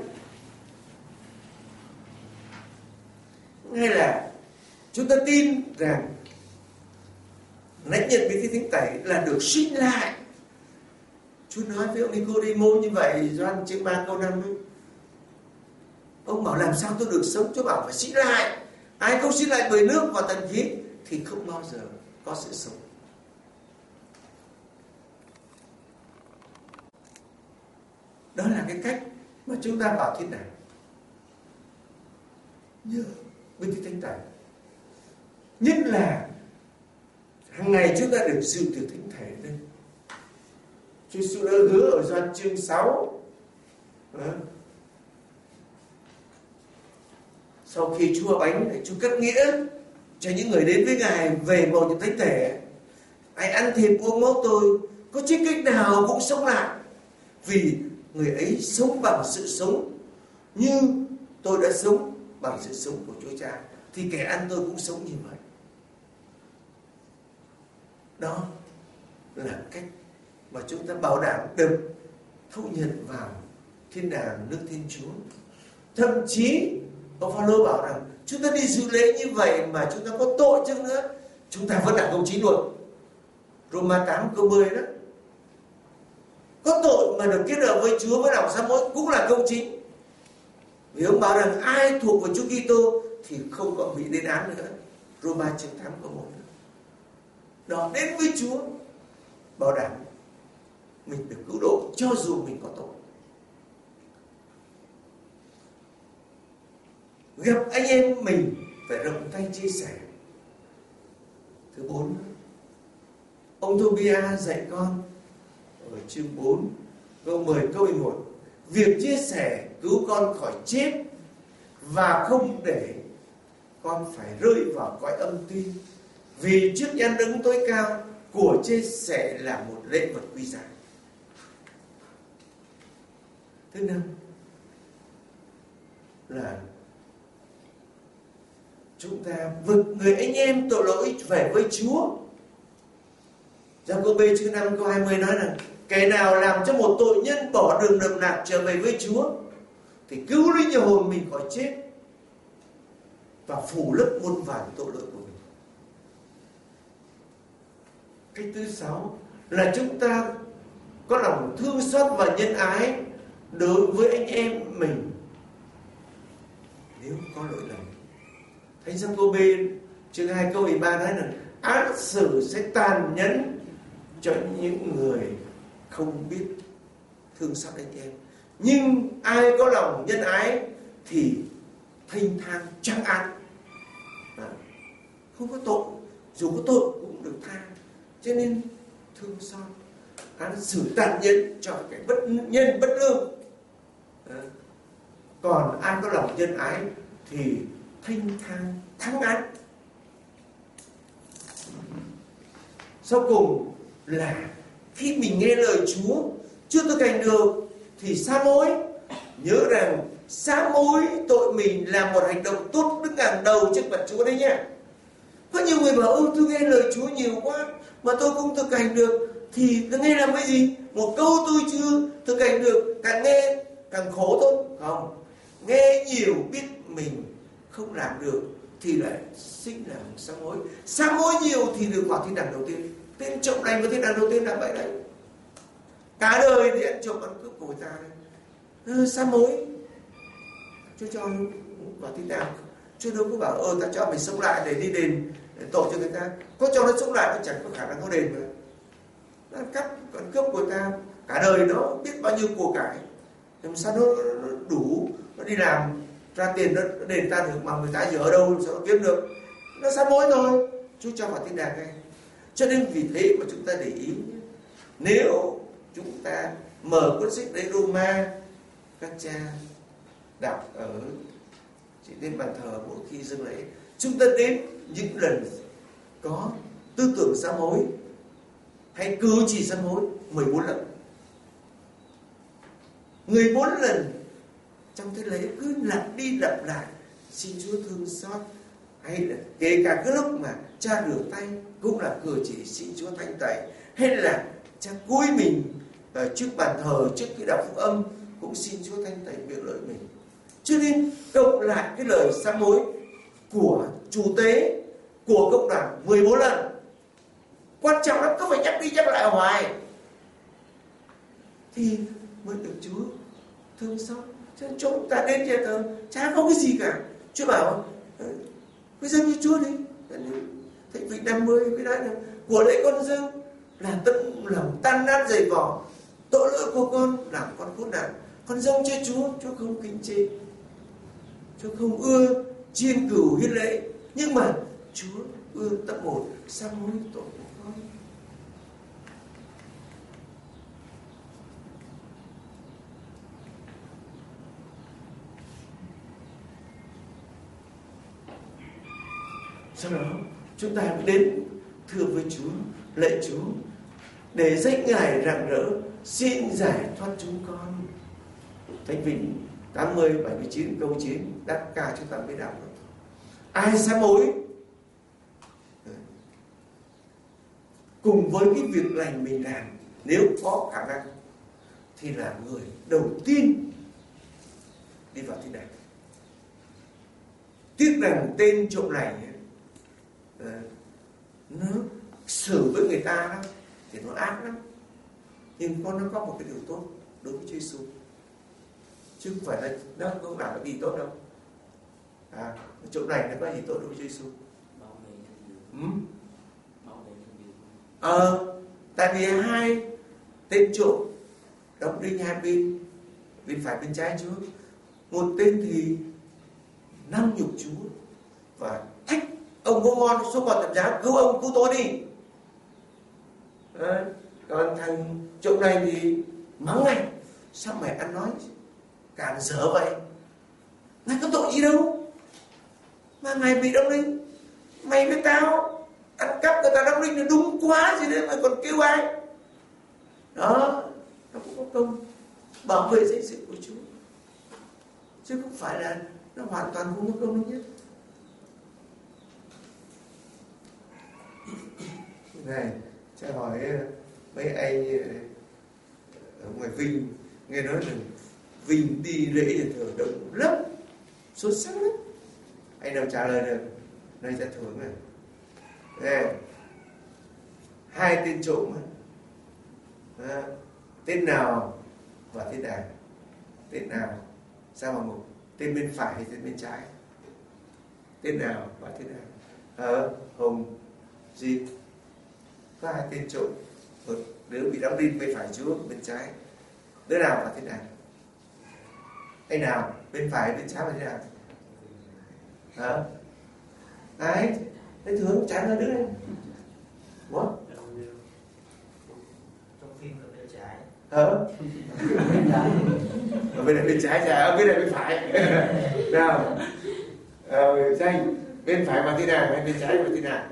Hay là chúng ta tin rằng lãnh nhận bí thánh tẩy là được sinh lại. Chúa nói với ông Nicodemo như vậy, Gioan chương ba câu năm ấy. Ông bảo làm sao tôi được sống? Chúa bảo phải sinh lại. Ai không sinh lại bởi nước và thần khí thì không bao giờ có sự sống. Đó là cái cách mà chúng ta vào thiên đàng, nhờ bí thánh tẩy. Nhất là hàng ngày chúng ta được dự từ thánh thể đây. Chúa Giêsu đã hứa ở Gioan chương sáu. Đó. Sau khi Chúa bánh, Chúa cắt nghĩa cho những người đến với Ngài về mầu nhiệm thánh thể. Ai ăn thịt uống máu tôi, có chết cách nào cũng sống lại, vì người ấy sống bằng sự sống như tôi đã sống bằng sự sống của Chúa Cha, thì kẻ ăn tôi cũng sống như vậy. Đó là cách mà chúng ta bảo đảm được thụ nhận vào thiên đàng nước Thiên Chúa. Thậm chí ông Phaolô bảo rằng chúng ta đi dự lễ như vậy mà chúng ta có tội chăng nữa, chúng ta vẫn là công chính luôn. Roma tám câu mười đó. Có tội mà được kết hợp với Chúa với lòng sám hối cũng là công chính. Vì ông bảo rằng ai thuộc về Chúa Kitô thì không có bị lên án nữa. Roma chương tám câu một. Đó, đến với Chúa bảo đảm mình được cứu độ cho dù mình có tội. Gặp anh em mình phải rộng tay chia sẻ. Thứ bốn, ông Tobia dạy con ở chương bốn câu mười câu mười một, việc chia sẻ cứu con khỏi chết và không để con phải rơi vào cõi âm ti, vì trước nhan đấng tối cao của chia sẻ là một lễ vật quý giá. Thứ năm là chúng ta vực người anh em tội lỗi về với Chúa. Giăng-cô-bê chương năm câu hai mươi nói rằng kẻ nào làm cho một tội nhân bỏ đường đầm lạc trở về với Chúa thì cứu linh hồn mình khỏi chết và phủ lấp muôn vàn tội lỗi của mình. Cái thứ sáu là chúng ta có lòng thương xót và nhân ái đối với anh em mình nếu có lỗi lầm. Thánh Giăng-cô-bê Chương hai câu mười ba nói là án xử sẽ tàn nhẫn cho những người không biết thương xót anh em, nhưng ai có lòng nhân ái thì thênh thang trắng án. À, không có tội, dù có tội cũng được tha, cho nên thương xót. Án xử tàn nhẫn cho cái bất nhân bất lương. À, còn ai có lòng nhân ái thì thênh thang thắng án. Sau cùng là khi mình nghe lời Chúa chưa thực hành được thì sám hối. Nhớ rằng sám hối tội mình là một hành động tốt đứng hàng đầu trước mặt Chúa đấy nhé. Có nhiều người bảo ơ tôi nghe lời Chúa nhiều quá mà tôi không thực hành được, thì tôi nghe làm cái gì? Một câu tôi chưa thực hành được, càng nghe càng khổ thôi. Không, nghe nhiều biết mình không làm được thì lại sinh làm sám hối. Sám hối nhiều thì được vào thiên đàng đầu tiên. Tên trộm lành vào thiên đàng đầu tiên là vậy đấy. Cả đời thì ăn trộm ăn cướp của người ta đấy. Ừ, sám hối Chúa cho vào thiên đàng. Chúa đâu có bảo ơ ta cho mày sống lại để đi đền để tội cho người ta. Có cho nó sống lại nó chẳng có khả năng có đền mà. Nó ăn cắp ăn cướp của người ta, cả đời nó biết bao nhiêu của cải, làm sao nó, nó đủ, nó đi làm ra tiền nó đền ta được, mà người ta giờ ở đâu sao nó kiếm được. Nó sám hối thôi, Chúa cho vào thiên đàng ngay. Cho nên vì thế mà chúng ta để ý, nếu chúng ta mở cuốn sách đấy Roma, các cha đọc ở chỉ đến bàn thờ mỗi khi dâng lễ, chúng ta đến những lần có tư tưởng sám hối hay cử chỉ sám hối mười bốn lần. mười bốn lần trong thế lễ cứ lặp đi lặp lại xin Chúa thương xót, hay là kể cả cái lúc mà cha rửa tay cũng là cử chỉ xin Chúa thanh tẩy, hay là cha cúi mình ở trước bàn thờ trước khi đọc phúc âm cũng xin Chúa thanh tẩy miệng lưỡi mình. Cho nên cộng lại cái lời sám hối của chủ tế của cộng đoàn mười bốn lần. Quan trọng lắm, cứ phải nhắc đi nhắc lại hoài thì mới được Chúa thương xót. Cho nên chúng ta đến nhà thờ chả có cái gì cả. Chúa bảo cứ dâng cho Chúa đi. Thịnh vị năm mươi cái đó là của lễ con dâng là tấm lòng tan nát dày vỏ, tội lỗi của con làm con khốn nạn, con dâng cho Chúa. Chúa không kính chê, Chúa không ưa chiên cừu hiến lễ, nhưng mà Chúa ưa tâm hồn sám hối tội của con. Sau đó chúng ta đến thưa với Chúa, lạy Chúa để danh Ngài rạng rỡ, xin giải thoát chúng con. Thánh Vịnh tám mươi, bảy mươi chín câu chín đắc ca chúng ta mới đọc được. Ai sám hối cùng với cái việc lành mình làm, nếu có khả năng thì là người đầu tiên đi vào thiên đàng. Tiếc rằng tên trộm lành nó xử với người ta đó thì nó ác lắm, nhưng con nó có một cái điều tốt đối với Chúa Giêsu, chứ không phải là nó không làm cái gì tốt đâu. À, chỗ này nó có gì tốt đối với Chúa Giêsu? Ừ? Ờ, tại vì hai tên trộm đóng đinh hai bên, bên phải bên trái Chúa. Một tên thì năn nhục Chúa và thách ông có ngon xuống còn thập giá, cứu ông cứu tôi đi. À, còn thằng trộm này thì mắng này, sao mày ăn nói cản dở vậy, mày có tội gì đâu mà mày bị đóng đinh, mày với tao ăn cắp người ta đóng đinh là đúng quá gì đấy, mày còn kêu ai. Đó, nó cũng có công bảo vệ danh dự của Chúa, chứ không phải là nó hoàn toàn không có công nhất. Này, cha hỏi mấy anh ở ngoài Vinh, nghe nói là Vinh đi lễ nhà thờ đông lắm, xuất sắc lắm. Anh nào trả lời được nơi ra thưởng này. Nè, hai tên trộm à, tên nào vào thiên đàng, tên nào ra vào ngục, tên bên phải hay tên bên trái, tên nào vào thiên đàng? ở Hồng gì có hai tên trộm, một đứa bị đóng đinh bên phải Chúa, bên trái. Đứa nào là thế nào? Anh nào bên phải bên trái là thế nào? Hả? Ai? Thế thường trái là đứa này. What? Trong phim ở bên trái. Hả? Ở bên này bên trái trái, ở bên này bên phải. Nào? Ờ, danh bên phải mà thế nào, bên trái mà thế nào?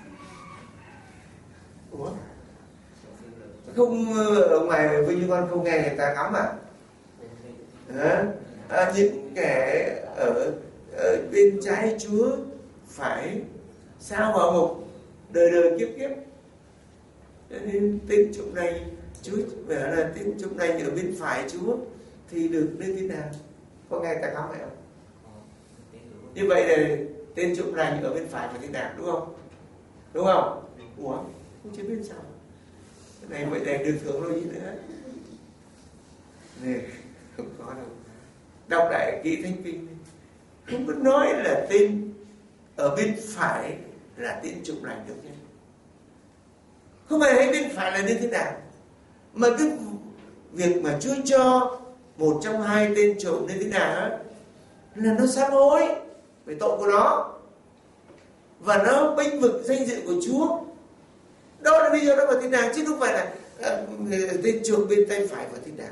Ủa? Không, ở ngoài Vinh Như con không nghe người ta ngắm à? Hả? À, những kẻ ở, ở bên trái Chúa phải sao vào ngục đời đời kiếp kiếp. Cho nên tên trộm này Chúa phải là tên trộm này ở bên phải Chúa thì được như thế nào? Có nghe ta ngắm phải không? Như vậy là tên trộm này ở bên phải phải thế nào, đúng không? Đúng không? Ủa? Không chưa biết sao? Cái này vậy này được thưởng rồi gì nữa? Này, không có đâu. Đọc lại kỹ Thánh Kinh, không có nói là tên ở bên phải là tên trộm lành được nhé. Không phải thấy bên phải là như thế nào, mà cái việc mà Chúa cho một trong hai tên trộm như thế nào là nó sám hối về tội của nó và nó bênh vực danh dự của Chúa. Đó là lý do đó mà thế nào, chứ không phải là uh, tên trộm bên tay phải và thế nào.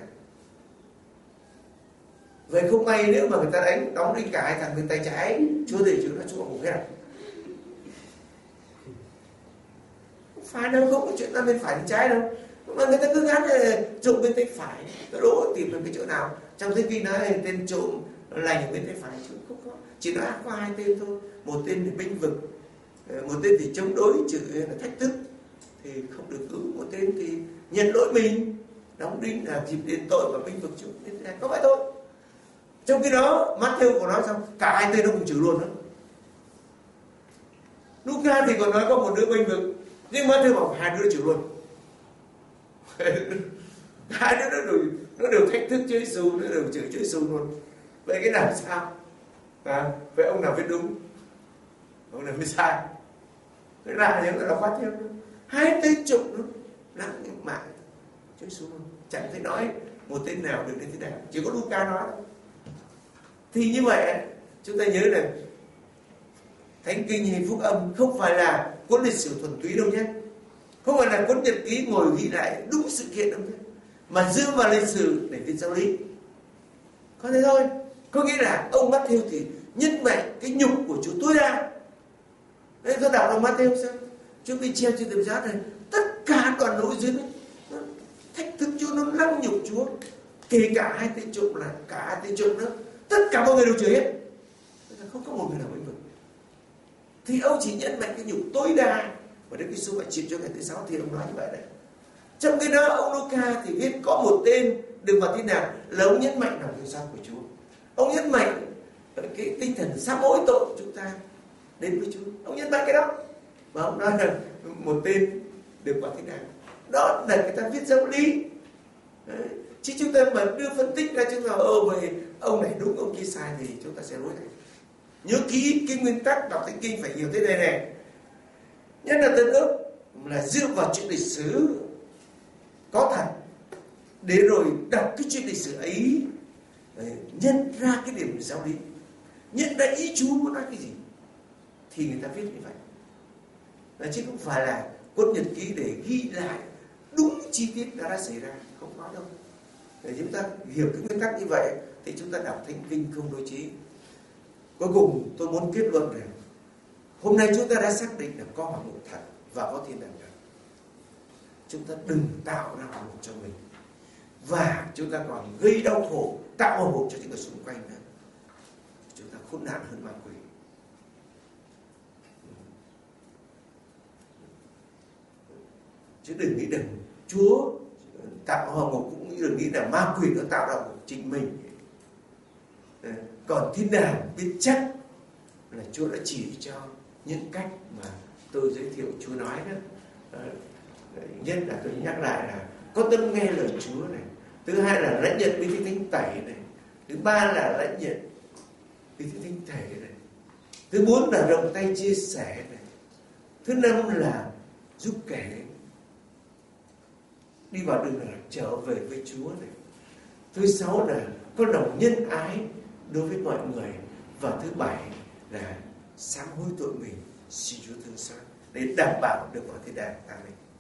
Vậy không may nếu mà người ta đánh đóng đi cả hai thằng bên tay trái, Chúa để Chúa nó Chúa ngủ hết à? Không phải đâu, không có chuyện là bên phải bên trái đâu, mà người ta cứ gắn trộm bên tay phải. Tôi đố tìm được cái chỗ nào trong Thánh Kinh nói tên trộm lành ở bên tay phải, chứ không có, chỉ nói có hai tên thôi. Một tên thì bênh vực, một tên thì chống đối chửi là thách thức thì không được cứu, một tên thì nhận lỗi mình đóng đinh là dịp đền tội và bênh vực Chúa, có vậy thôi. Trong khi đó Matthew còn nói xong cả hai tên nó cùng chửi luôn đó. Luca thì còn nói có một đứa bênh vực, nhưng Matthew bảo hai đứa chửi luôn. Hai đứa nó đều nó đều thách thức Chúa Giêsu, nó đều chửi Chúa Giêsu luôn. Vậy cái nào sao? À, vậy ông nào viết đúng, ông nào viết sai? Thế là những người đọc Matthew, hai tên trộm nó nặng những mạng Chúa Giêsu luôn, chẳng thấy nói một tên nào được đến thế nào, chỉ có Luca nói. Thì như vậy chúng ta nhớ là Thánh Kinh hay Phúc Âm không phải là cuốn lịch sử thuần túy đâu nhé, không phải là cuốn nhật ký ngồi ghi lại đúng sự kiện đâu nhé, mà dựa vào lịch sử để viết giáo lý. Có thế thôi. Có nghĩa là ông Matthew thì nhân mạnh cái nhục của Chúa tối đa. Đấy, tôi đọc ông Matthew xem, Chúa bị treo trên thập giá này, tất cả toàn nội dưới nó thách thức Chúa, nó lăng nhục Chúa, kể cả hai tên trộm là cả hai tên trộm nữa, tất cả mọi người đều chửi hết, không có một người nào bênh vực. Thì ông chỉ nhận mạnh cái nhục tối đa, và Đức Giêsu phải chịu cho ngày thứ sáu thì ông nói như vậy đấy. Trong khi đó ông Luca thì viết có một tên được vào thế nào là ông nhấn mạnh lòng yêu của Chúa, ông nhấn mạnh cái tinh thần sám hối tội của chúng ta đến với Chúa, ông nhấn mạnh cái đó, và ông nói là một tên được vào thế nào. Đó là người ta viết giáo lý. Đấy. Chứ chúng ta mà đưa phân tích ra chúng ta ơ về ông này đúng ông kia sai thì chúng ta sẽ lỗi này. Nhớ kỹ cái nguyên tắc đọc Thánh Kinh phải hiểu thế này này. Nhất là Tân Ước là dựa vào chuyện lịch sử có thật, để rồi đọc cái chuyện lịch sử ấy, nhận ra cái điểm giáo lý, nhận ra ý Chúa muốn nói cái gì, thì người ta viết như vậy. Đó, chứ không phải là cuốn nhật ký để ghi lại đúng chi tiết đã đã xảy ra, không có đâu. Để chúng ta hiểu cái nguyên tắc như vậy thì chúng ta đọc Thánh Kinh không đối trí. Cuối cùng tôi muốn kết luận rằng hôm nay chúng ta đã xác định là có hỏa ngục thật và có thiên đàng thật. Chúng ta đừng tạo ra hỏa ngục cho mình, và chúng ta còn gây đau khổ, tạo hỏa ngục cho những người xung quanh nữa. Chúng ta khốn nạn hơn ma quỷ. Chứ đừng nghĩ rằng Chúa tạo hỏa ngục, cũng đừng nghĩ là ma quỷ nó tạo ra hỏa ngục chính mình. Còn thiên đàng biết chắc là Chúa đã chỉ cho những cách mà tôi giới thiệu Chúa nói đó. Nhất là tôi nhắc lại là có tâm nghe lời Chúa này, thứ hai là lãnh nhận bí tích thánh tẩy này, thứ ba là lãnh nhận bí tích thánh thể này, thứ bốn là rộng tay chia sẻ này, Thứ năm là giúp kẻ đi vào đường là trở về với Chúa này. Thứ sáu là có lòng nhân ái đối với mọi người. Và thứ bảy là sám hối tội mình, xin Chúa thương xót để đảm bảo được vào thiên đàng. Amen.